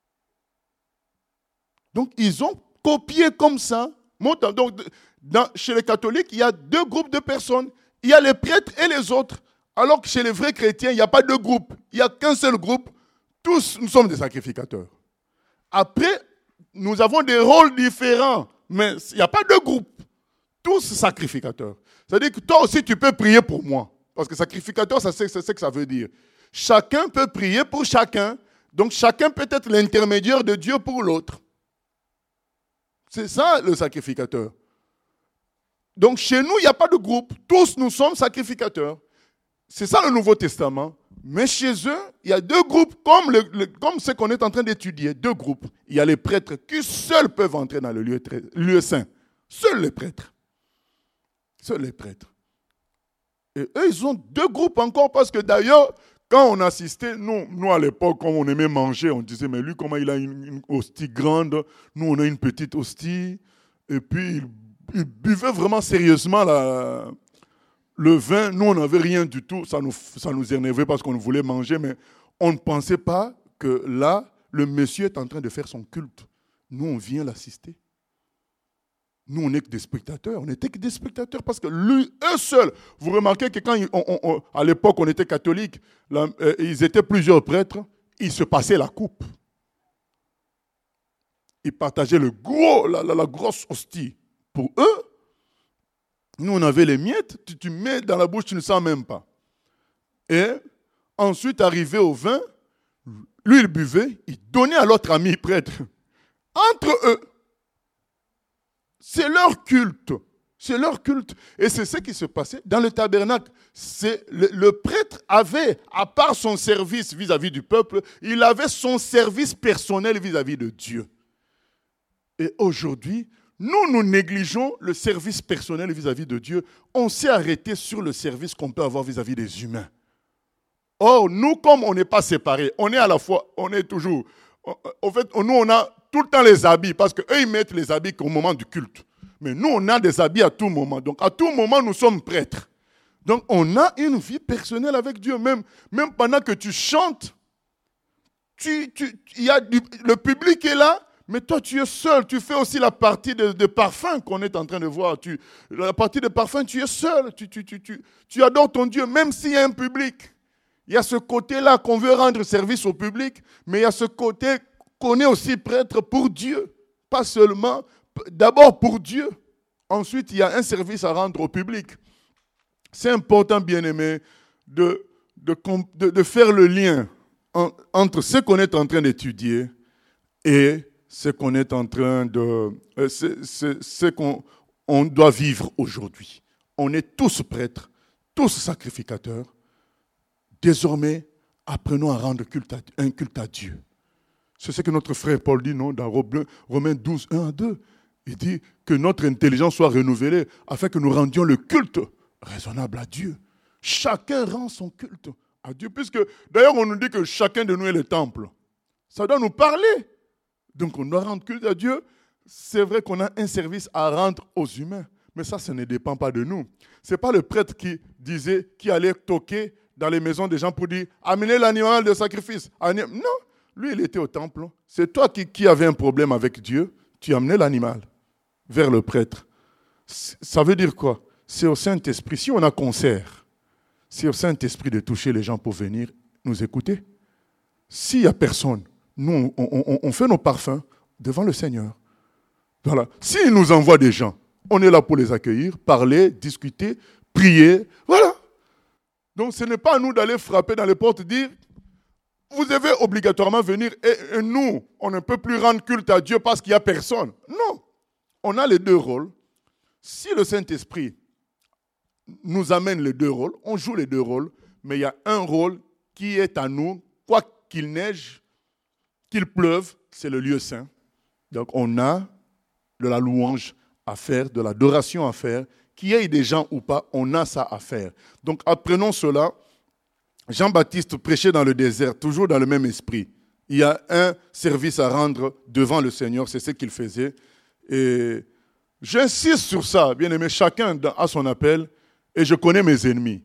Donc ils ont copié comme ça. Donc, chez les catholiques, il y a deux groupes de personnes. Il y a les prêtres et les autres. Alors que chez les vrais chrétiens, il n'y a pas de groupe. Il n'y a qu'un seul groupe. Tous, nous sommes des sacrificateurs. Après, nous avons des rôles différents. Mais il n'y a pas de groupe. Tous sacrificateurs. C'est-à-dire que toi aussi, tu peux prier pour moi. Parce que sacrificateur, c'est ce que ça veut dire. Chacun peut prier pour chacun. Donc, chacun peut être l'intermédiaire de Dieu pour l'autre. C'est ça, le sacrificateur. Donc, chez nous, il n'y a pas de groupe. Tous, nous sommes sacrificateurs. C'est ça, le Nouveau Testament. Mais chez eux, il y a deux groupes, comme ce qu'on est en train d'étudier. Deux groupes. Il y a les prêtres qui seuls peuvent entrer dans le lieu saint. Seuls les prêtres. Seuls les prêtres. Et eux, ils ont deux groupes encore, parce que d'ailleurs, quand on assistait, nous à l'époque, quand on aimait manger, on disait, mais lui, comment il a une hostie grande, nous, on a une petite hostie. Et puis, il buvait vraiment sérieusement le vin. Nous, on n'avait rien du tout. Ça nous énervait parce qu'on voulait manger, mais on ne pensait pas que là, le monsieur est en train de faire son culte. Nous, on vient l'assister. Nous, on n'est que des spectateurs. On n'était que des spectateurs parce que lui, eux seuls, vous remarquez que quand, à l'époque, on était catholique, ils étaient plusieurs prêtres, ils se passaient la coupe. Ils partageaient la grosse hostie. Pour eux, nous, on avait les miettes, tu mets dans la bouche, tu ne sens même pas. Et ensuite, arrivé au vin, lui, il buvait, il donnait à l'autre ami prêtre. Entre eux. C'est leur culte. C'est leur culte. Et c'est ce qui se passait dans le tabernacle. Le prêtre avait, à part son service vis-à-vis du peuple, il avait son service personnel vis-à-vis de Dieu. Et aujourd'hui, nous négligeons le service personnel vis-à-vis de Dieu. On s'est arrêté sur le service qu'on peut avoir vis-à-vis des humains. Or, nous, comme on n'est pas séparés, on est à la fois, on est toujours... En fait, nous, on a tout le temps les habits, parce qu'eux, ils mettent les habits qu'au moment du culte. Mais nous, on a des habits à tout moment. Donc, à tout moment, nous sommes prêtres. Donc, on a une vie personnelle avec Dieu. Même pendant que tu chantes, le public est là, mais toi, tu es seul. Tu fais aussi la partie de parfum qu'on est en train de voir. La partie de parfum, tu es seul. Tu adores ton Dieu, même s'il y a un public. Il y a ce côté-là qu'on veut rendre service au public, mais il y a ce côté qu'on est aussi prêtre pour Dieu. Pas seulement, d'abord pour Dieu. Ensuite, il y a un service à rendre au public. C'est important, bien-aimé, de faire le lien entre ce qu'on est en train d'étudier et ce qu'on est en train de... ce qu'on doit vivre aujourd'hui. On est tous prêtres, tous sacrificateurs. Désormais, apprenons à rendre un culte à Dieu. C'est ce que notre frère Paul dit, non, dans Romains 12, 1 à 2. Il dit que notre intelligence soit renouvelée afin que nous rendions le culte raisonnable à Dieu. Chacun rend son culte à Dieu. Puisque, d'ailleurs, on nous dit que chacun de nous est le temple. Ça doit nous parler. Donc, on doit rendre culte à Dieu. C'est vrai qu'on a un service à rendre aux humains. Mais ça ne dépend pas de nous. Ce n'est pas le prêtre qui allait toquer dans les maisons des gens pour dire « Amenez l'animal de sacrifice ». Non, lui, il était au temple. C'est toi qui avais un problème avec Dieu. Tu amenais l'animal vers le prêtre. Ça veut dire quoi? C'est au Saint-Esprit. Si on a concert, c'est au Saint-Esprit de toucher les gens pour venir nous écouter. S'il n'y a personne, nous, on fait nos parfums devant le Seigneur. Voilà. S'il nous envoie des gens, on est là pour les accueillir, parler, discuter, prier. Voilà. Donc, ce n'est pas à nous d'aller frapper dans les portes et dire « Vous devez obligatoirement venir et nous, on ne peut plus rendre culte à Dieu parce qu'il n'y a personne. » Non. On a les deux rôles. Si le Saint-Esprit nous amène les deux rôles, on joue les deux rôles, mais il y a un rôle qui est à nous, quoi qu'il neige, qu'il pleuve, c'est le lieu saint. Donc, on a de la louange à faire, de l'adoration à faire, qu'il y ait des gens ou pas, on a ça à faire. Donc, apprenons cela. Jean-Baptiste prêchait dans le désert, toujours dans le même esprit. Il y a un service à rendre devant le Seigneur, c'est ce qu'il faisait. Et j'insiste sur ça, bien aimé, chacun a son appel, et je connais mes ennemis.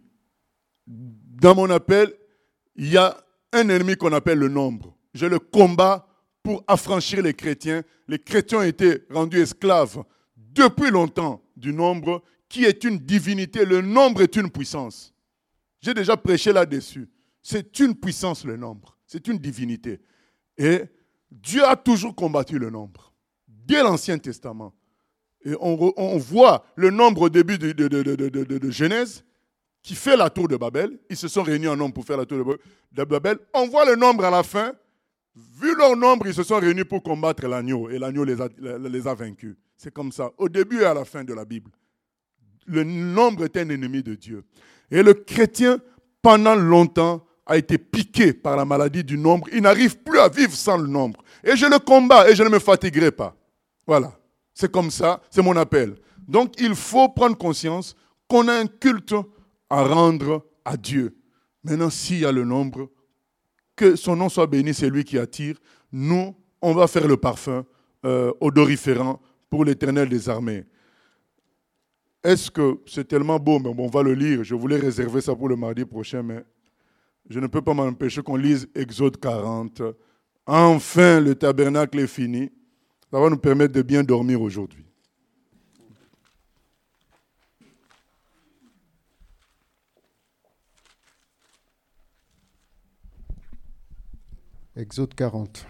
Dans mon appel, il y a un ennemi qu'on appelle le nombre. Je le combats pour affranchir les chrétiens. Les chrétiens ont été rendus esclaves depuis longtemps du nombre, qui est une divinité. Le nombre est une puissance. J'ai déjà prêché là-dessus. C'est une puissance, le nombre. C'est une divinité. Et Dieu a toujours combattu le nombre. Dès l'Ancien Testament. Et on voit le nombre au début de Genèse qui fait la tour de Babel. Ils se sont réunis en nombre pour faire la tour de Babel. On voit le nombre à la fin. Vu leur nombre, ils se sont réunis pour combattre l'agneau. Et l'agneau les a vaincus. C'est comme ça, au début et à la fin de la Bible. Le nombre est un ennemi de Dieu. Et le chrétien, pendant longtemps, a été piqué par la maladie du nombre. Il n'arrive plus à vivre sans le nombre. Et je le combats et je ne me fatiguerai pas. Voilà. C'est comme ça, c'est mon appel. Donc, il faut prendre conscience qu'on a un culte à rendre à Dieu. Maintenant, s'il y a le nombre, que son nom soit béni, c'est lui qui attire. Nous, on va faire le parfum odoriférant pour l'Éternel des armées. Est-ce que c'est tellement beau, mais bon, on va le lire. Je voulais réserver ça pour le mardi prochain, mais je ne peux pas m'empêcher qu'on lise Exode 40 Enfin, le tabernacle est fini. Ça va nous permettre de bien dormir aujourd'hui. Exode 40.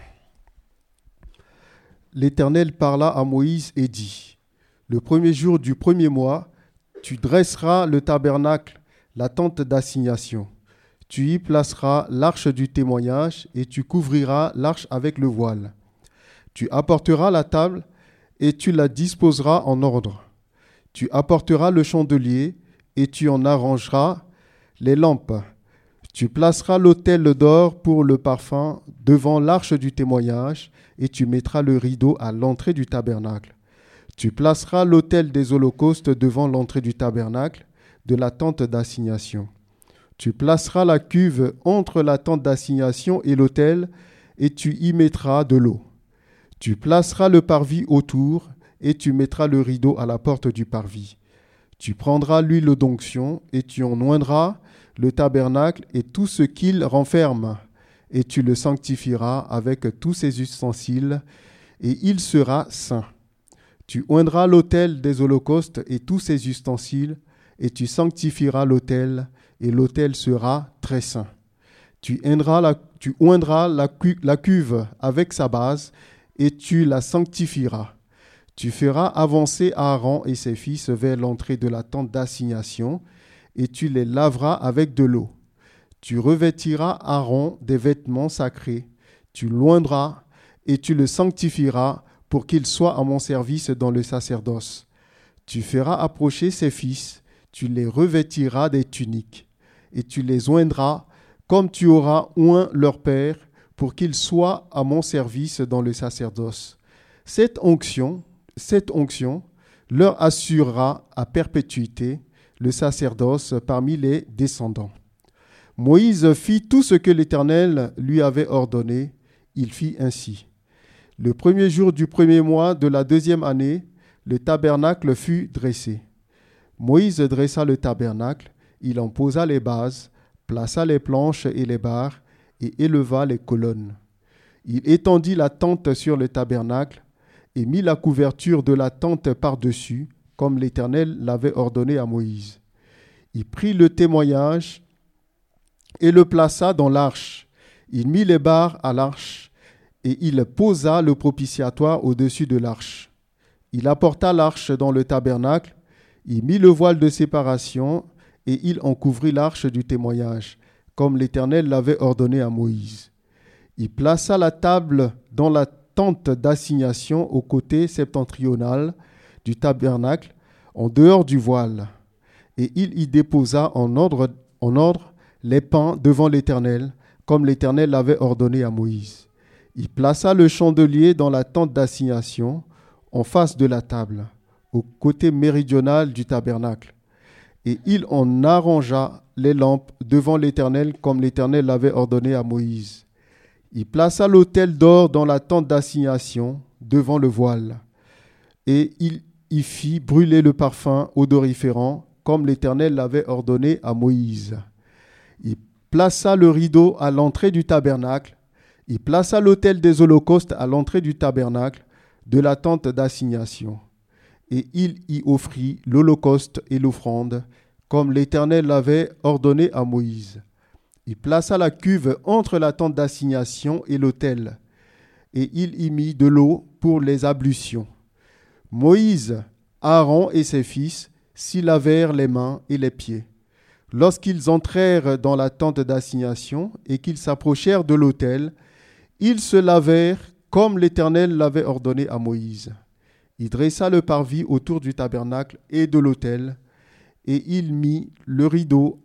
L'Éternel parla à Moïse et dit : Le premier jour du premier mois, tu dresseras le tabernacle, la tente d'assignation. Tu y placeras l'arche du témoignage et tu couvriras l'arche avec le voile. Tu apporteras la table et tu la disposeras en ordre. Tu apporteras le chandelier et tu en arrangeras les lampes. Tu placeras l'autel d'or pour le parfum devant l'arche du témoignage et tu mettras le rideau à l'entrée du tabernacle. Tu placeras l'autel des holocaustes devant l'entrée du tabernacle de la tente d'assignation. Tu placeras la cuve entre la tente d'assignation et l'autel et tu y mettras de l'eau. Tu placeras le parvis autour et tu mettras le rideau à la porte du parvis. Tu prendras l'huile d'onction et tu en oindras le tabernacle et tout ce qu'il renferme, et tu le sanctifieras avec tous ses ustensiles, et il sera saint. Tu oindras l'autel des holocaustes et tous ses ustensiles, et tu sanctifieras l'autel, et l'autel sera très saint. Tu oindras la cuve avec sa base, et tu la sanctifieras. Tu feras avancer Aaron et ses fils vers l'entrée de la tente d'assignation, et tu les laveras avec de l'eau. Tu revêtiras Aaron des vêtements sacrés, tu l'oindras et tu le sanctifieras pour qu'il soit à mon service dans le sacerdoce. Tu feras approcher ses fils, tu les revêtiras des tuniques, et tu les oindras comme tu auras oint leur père, pour qu'ils soient à mon service dans le sacerdoce. Cette onction leur assurera à perpétuité le sacerdoce parmi les descendants. Moïse fit tout ce que l'Éternel lui avait ordonné. Il fit ainsi. Le premier jour du premier mois de la deuxième année, le tabernacle fut dressé. Moïse dressa le tabernacle, il en posa les bases, plaça les planches et les barres, et éleva les colonnes. Il étendit la tente sur le tabernacle, et mit la couverture de la tente par-dessus, comme l'Éternel l'avait ordonné à Moïse. Il prit le témoignage et le plaça dans l'arche. Il mit les barres à l'arche et il posa le propitiatoire au-dessus de l'arche. Il apporta l'arche dans le tabernacle, il mit le voile de séparation et il en couvrit l'arche du témoignage, comme l'Éternel l'avait ordonné à Moïse. Il plaça la table dans la tente d'assignation au côté septentrional du tabernacle, en dehors du voile, et il y déposa en ordre les pains devant l'Éternel, comme l'Éternel l'avait ordonné à Moïse. Il plaça le chandelier dans la tente d'assignation, en face de la table, au côté méridional du tabernacle, et il en arrangea les lampes devant l'Éternel, comme l'Éternel l'avait ordonné à Moïse. Il plaça l'autel d'or dans la tente d'assignation, devant le voile, et il y fit brûler le parfum odoriférant, comme l'Éternel l'avait ordonné à Moïse. Il plaça le rideau à l'entrée du tabernacle. Il plaça l'autel des holocaustes à l'entrée du tabernacle de la tente d'assignation. Et il y offrit l'holocauste et l'offrande, comme l'Éternel l'avait ordonné à Moïse. Il plaça la cuve entre la tente d'assignation et l'autel, et il y mit de l'eau pour les ablutions. Moïse, Aaron et ses fils s'y lavèrent les mains et les pieds. Lorsqu'ils entrèrent dans la tente d'assignation et qu'ils s'approchèrent de l'autel, ils se lavèrent comme l'Éternel l'avait ordonné à Moïse. Il dressa le parvis autour du tabernacle et de l'autel, et il mit le rideau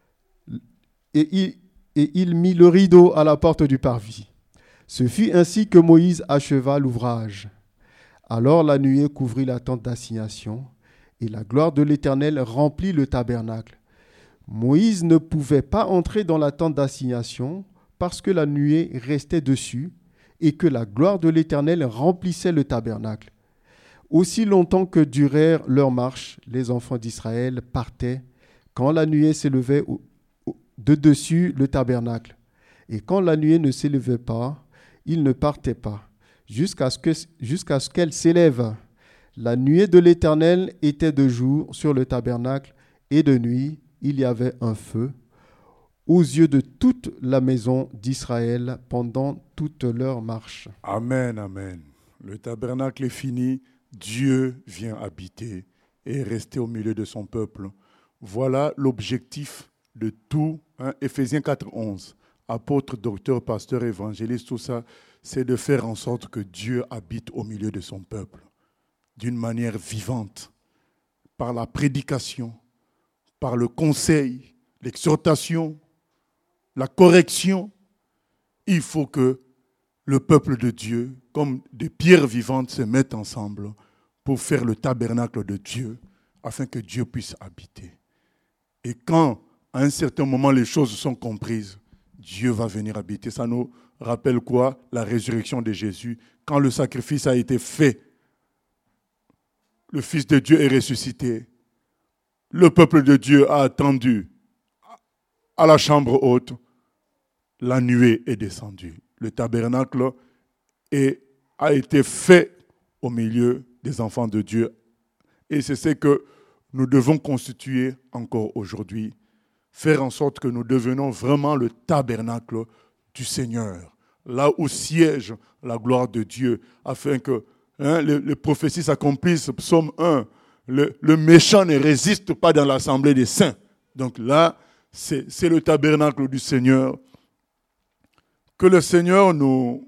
à la porte du parvis. Ce fut ainsi que Moïse acheva l'ouvrage. Alors la nuée couvrit la tente d'assignation, et la gloire de l'Éternel remplit le tabernacle. Moïse ne pouvait pas entrer dans la tente d'assignation parce que la nuée restait dessus et que la gloire de l'Éternel remplissait le tabernacle. Aussi longtemps que durèrent leurs marches, les enfants d'Israël partaient quand la nuée s'élevait de dessus le tabernacle. Et quand la nuée ne s'élevait pas, il ne partait pas, jusqu'à ce qu'elle s'élève. La nuée de l'Éternel était de jour sur le tabernacle, et de nuit, il y avait un feu aux yeux de toute la maison d'Israël pendant toute leur marche. Amen, amen. Le tabernacle est fini, Dieu vient habiter et rester au milieu de son peuple. Voilà l'objectif de tout. Éphésiens 4:11. Apôtre, docteur, pasteur, évangéliste, tout ça, c'est de faire en sorte que Dieu habite au milieu de son peuple d'une manière vivante, par la prédication, par le conseil, l'exhortation, la correction. Il faut que le peuple de Dieu, comme des pierres vivantes, se mettent ensemble pour faire le tabernacle de Dieu, afin que Dieu puisse habiter. Et quand, à un certain moment, les choses sont comprises, Dieu va venir habiter. Ça nous rappelle quoi? La résurrection de Jésus. Quand le sacrifice a été fait, le Fils de Dieu est ressuscité. Le peuple de Dieu a attendu à la chambre haute. La nuée est descendue. Le tabernacle a été fait au milieu des enfants de Dieu. Et c'est ce que nous devons constituer encore aujourd'hui. Faire en sorte que nous devenions vraiment le tabernacle du Seigneur. Là où siège la gloire de Dieu. Afin que les prophéties s'accomplissent. Psaume 1. Le méchant ne résiste pas dans l'assemblée des saints. Donc là, c'est le tabernacle du Seigneur. Que le Seigneur nous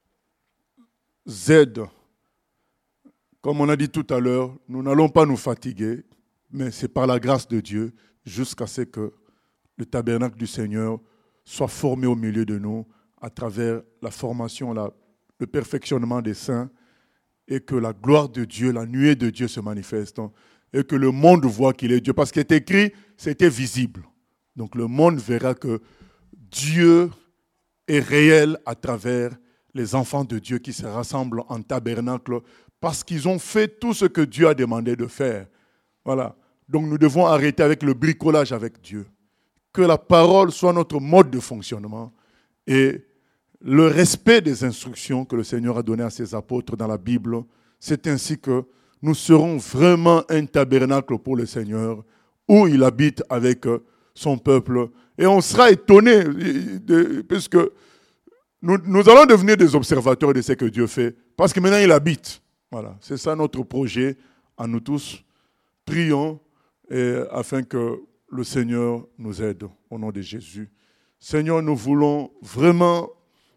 aide. Comme on a dit tout à l'heure, nous n'allons pas nous fatiguer, mais c'est par la grâce de Dieu, jusqu'à ce que le tabernacle du Seigneur soit formé au milieu de nous à travers la formation, le perfectionnement des saints, et que la gloire de Dieu, la nuée de Dieu se manifeste, et que le monde voit qu'il est Dieu. Parce qu'il est écrit, c'était visible. Donc le monde verra que Dieu est réel à travers les enfants de Dieu qui se rassemblent en tabernacle parce qu'ils ont fait tout ce que Dieu a demandé de faire. Voilà. Donc nous devons arrêter avec le bricolage avec Dieu. Que la parole soit notre mode de fonctionnement et le respect des instructions que le Seigneur a données à ses apôtres dans la Bible. C'est ainsi que nous serons vraiment un tabernacle pour le Seigneur où il habite avec son peuple. Et on sera étonné puisque nous allons devenir des observateurs de ce que Dieu fait parce que maintenant il habite. Voilà, c'est ça notre projet à nous tous. Prions afin que le Seigneur nous aide au nom de Jésus. Seigneur, nous voulons vraiment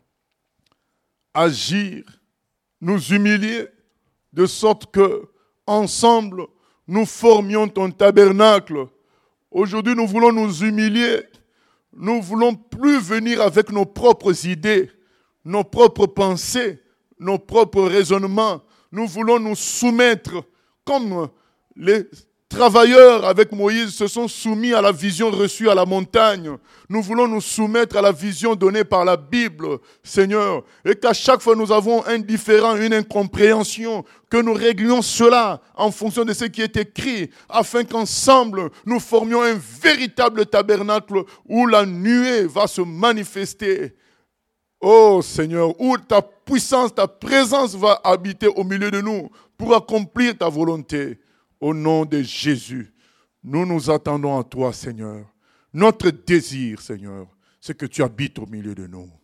agir, nous humilier, de sorte que ensemble nous formions ton tabernacle. Aujourd'hui, nous voulons nous humilier. Nous ne voulons plus venir avec nos propres idées, nos propres pensées, nos propres raisonnements. Nous voulons nous soumettre comme les travailleurs avec Moïse se sont soumis à la vision reçue à la montagne. Nous voulons nous soumettre à la vision donnée par la Bible, Seigneur. Et qu'à chaque fois nous avons un différend, une incompréhension, que nous réglions cela en fonction de ce qui est écrit, afin qu'ensemble nous formions un véritable tabernacle où la nuée va se manifester. Oh Seigneur, où ta puissance, ta présence va habiter au milieu de nous pour accomplir ta volonté. Au nom de Jésus, nous nous attendons à toi, Seigneur. Notre désir, Seigneur, c'est que tu habites au milieu de nous.